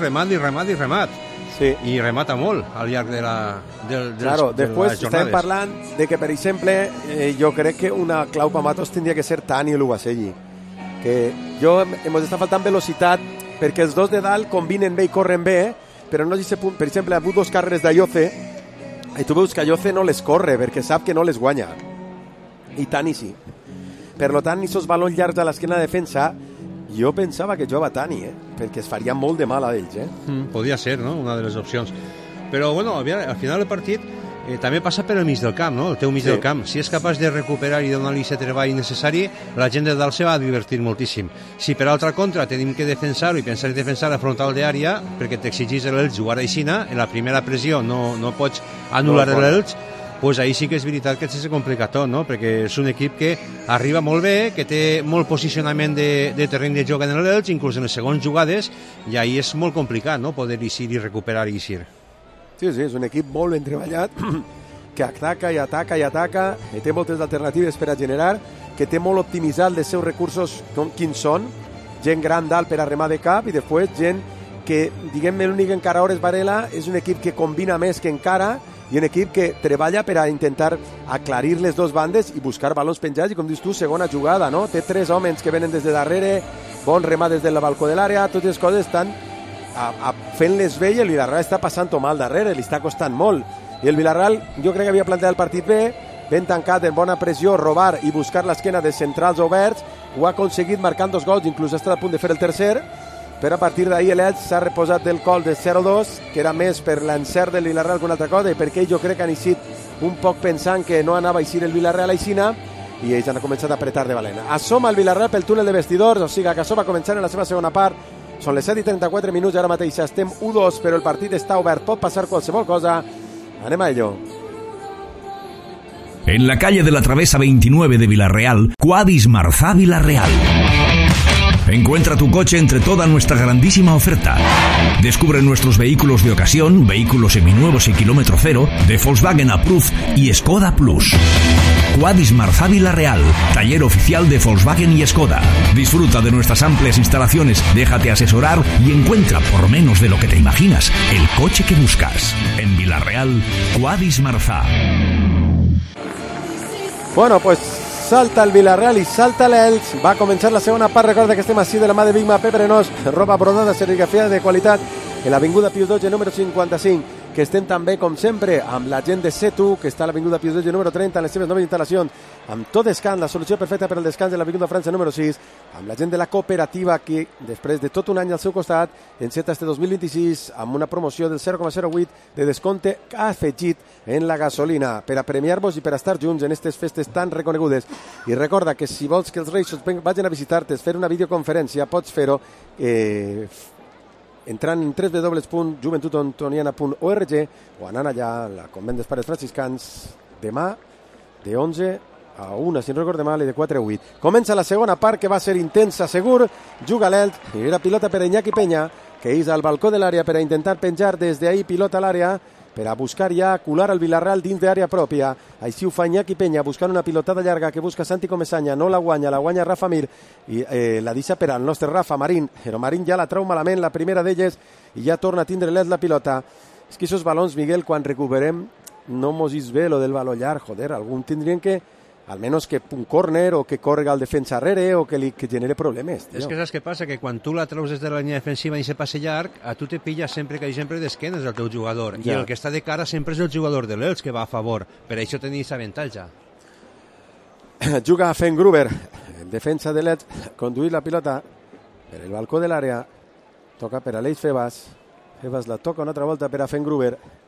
Sí. I remata molt al llarg de claro, després estem parlant de que, per exemple, jo crec que una clau per Matos tindria que ser Tani o Lubaselli. Que ens està faltant velocitat perquè els dos de dalt combinen bé i corren bé, però no sé, per exemple, ha hagut 2 carreres d'Ayoce i tu veus que Ayoce no les corre perquè sap que no les guanya i Tani sí. Per tant, aquests balons llargs a l'esquena de defensa jo pensava que jugava Tani, perquè es faria molt de mal a ells. Podia ser, no?, una de les opcions. Però, bueno, al final del partit també passa per el mig del camp, no?, el teu mig del camp. Si és capaç de recuperar i donar-li aquest treball necessari, la gent de dalt se va divertir moltíssim. Si per altra contra tenim que defensar-ho i pensar en defensar la frontal d'àrea, perquè t'exigís l'Elx jugar aixina, en la primera pressió no pots anul·lar l'Elx, pues ahí sí que és veritat que és complicat tot, no? Perquè és un equip que arriba molt bé, que té molt posicionament de terreny de joc en l'Elx, inclús en les segons jugades, i ahí és molt complicat, no?, poder eixir i recuperar i eixir. Sí, és un equip molt ben treballat, que ataca i ataca i ataca, que té moltes alternatives per a generar, que té molt optimitzat els seus recursos, quins són, gent gran dalt per a remar de cap i després gent que, diguem-ne, l'únic encara és Varela, és un equip que combina més que encara i un equip que treballa per a intentar aclarir les dues bandes i buscar balons penjats i, com dius tu, segona jugada, no? Té 3 homes que venen des de darrere, bon remat des del balcó de l'àrea, totes les coses estan fent-les bé i el Villarreal està passant-ho mal darrere, li està costant molt. I el Villarreal jo crec que havia plantejat el partit bé, ben tancat, en bona pressió, robar i buscar l'esquena de centrals oberts, ho ha aconseguit marcant 2 gols, inclús ha estat a punt de fer el tercer, però a partir d'ahir l'Elx s'ha reposat del col de 0-2, que era més per l'encert del Villarreal que una altra cosa, i perquè jo crec que han eixit un poc pensant que no anava a eixir el Villarreal a Aixina, i ells han començat a apretar de valent. Assoma el Villarreal pel túnel de vestidors, o sigui que això va començar en la seva segona part. Són les 7:34 minuts, ara mateix estem 1-2, però el partit està obert, pot passar qualsevol cosa. Anem a ello. En la calle de la Travesa 29 de Villarreal, Quadis Marzá Villarreal. Encuentra tu coche entre toda nuestra grandísima oferta. Descubre nuestros vehículos de ocasión, vehículos seminuevos y kilómetro cero, de Volkswagen Approved y Skoda Plus. Quadis Marzá Villarreal, taller oficial de Volkswagen y Skoda. Disfruta de nuestras amplias instalaciones, déjate asesorar y encuentra, por menos de lo que te imaginas, el coche que buscas. En Villarreal, Quadis Marzá. Bueno, pues salta el Villarreal i salta l'Elx. Va començar la segona part. Recorda que estem així de la mà de Big Mac Pepe Arenós, roba brodada, serigrafia de qualitat, en l'Avinguda Pius 12, número 55. Que estem també, com sempre, amb la gent de Setu, que està a l'Avinguda Pius 12, número 30, en les seves noves instal·lacions, amb tot descans, la solució perfecta per al descans de l'Avinguda França, número 6, amb la gent de la cooperativa, que després de tot un any al seu costat, enceta este 2026 amb una promoció del 0,08 de descompte afegit en la gasolina, per a premiar-vos i per a estar junts en aquestes festes tan reconegudes. I recorda que si vols que els Reis vagin a visitar-te, fer una videoconferència, pots fer-ho entrant en www.joventutantoniana.org o anant allà a la Convent dels Pares Franciscans demà de 11 a 1, si no recorde mal, i de 4 a 8. Comença la segona part, que va ser intensa, segur. Juga l'Elx, primera pilota per a Iñaki Peña, que és al balcó de l'àrea per a intentar penjar des d'ahí pilota a l'àrea, per a buscar ja colar el Villarreal dins d'àrea pròpia. Així ho fa Iñaki Peña, buscant una pilotada llarga que busca Santi Comesaña, no la guanya Rafa Mir, i la deixa per al nostre Rafa Marín, però Marín ja la trau malament, la primera d'elles, i ja torna a tindre l'Elx la pilota. És que aquests balons, Miguel, quan recuperem, no mos és bé lo del baló llarg, joder, algun tindrien que, almenys que un córner o que corga el defensa arrere o que genere problemes. És que saps què passa? Que quan tu la treus des de la línia defensiva i se passe llarg, a tu te pilla sempre d'esquenes el teu jugador. Ja. I el que està de cara sempre és el jugador de l'Elx que va a favor. Per això tenis avantatge. Juga Fengruber, en defensa de l'Elx, conduir la pilota per el balcó de l'àrea. Toca per a l'Eix Febas. Febas la toca una altra volta per a Fengruber.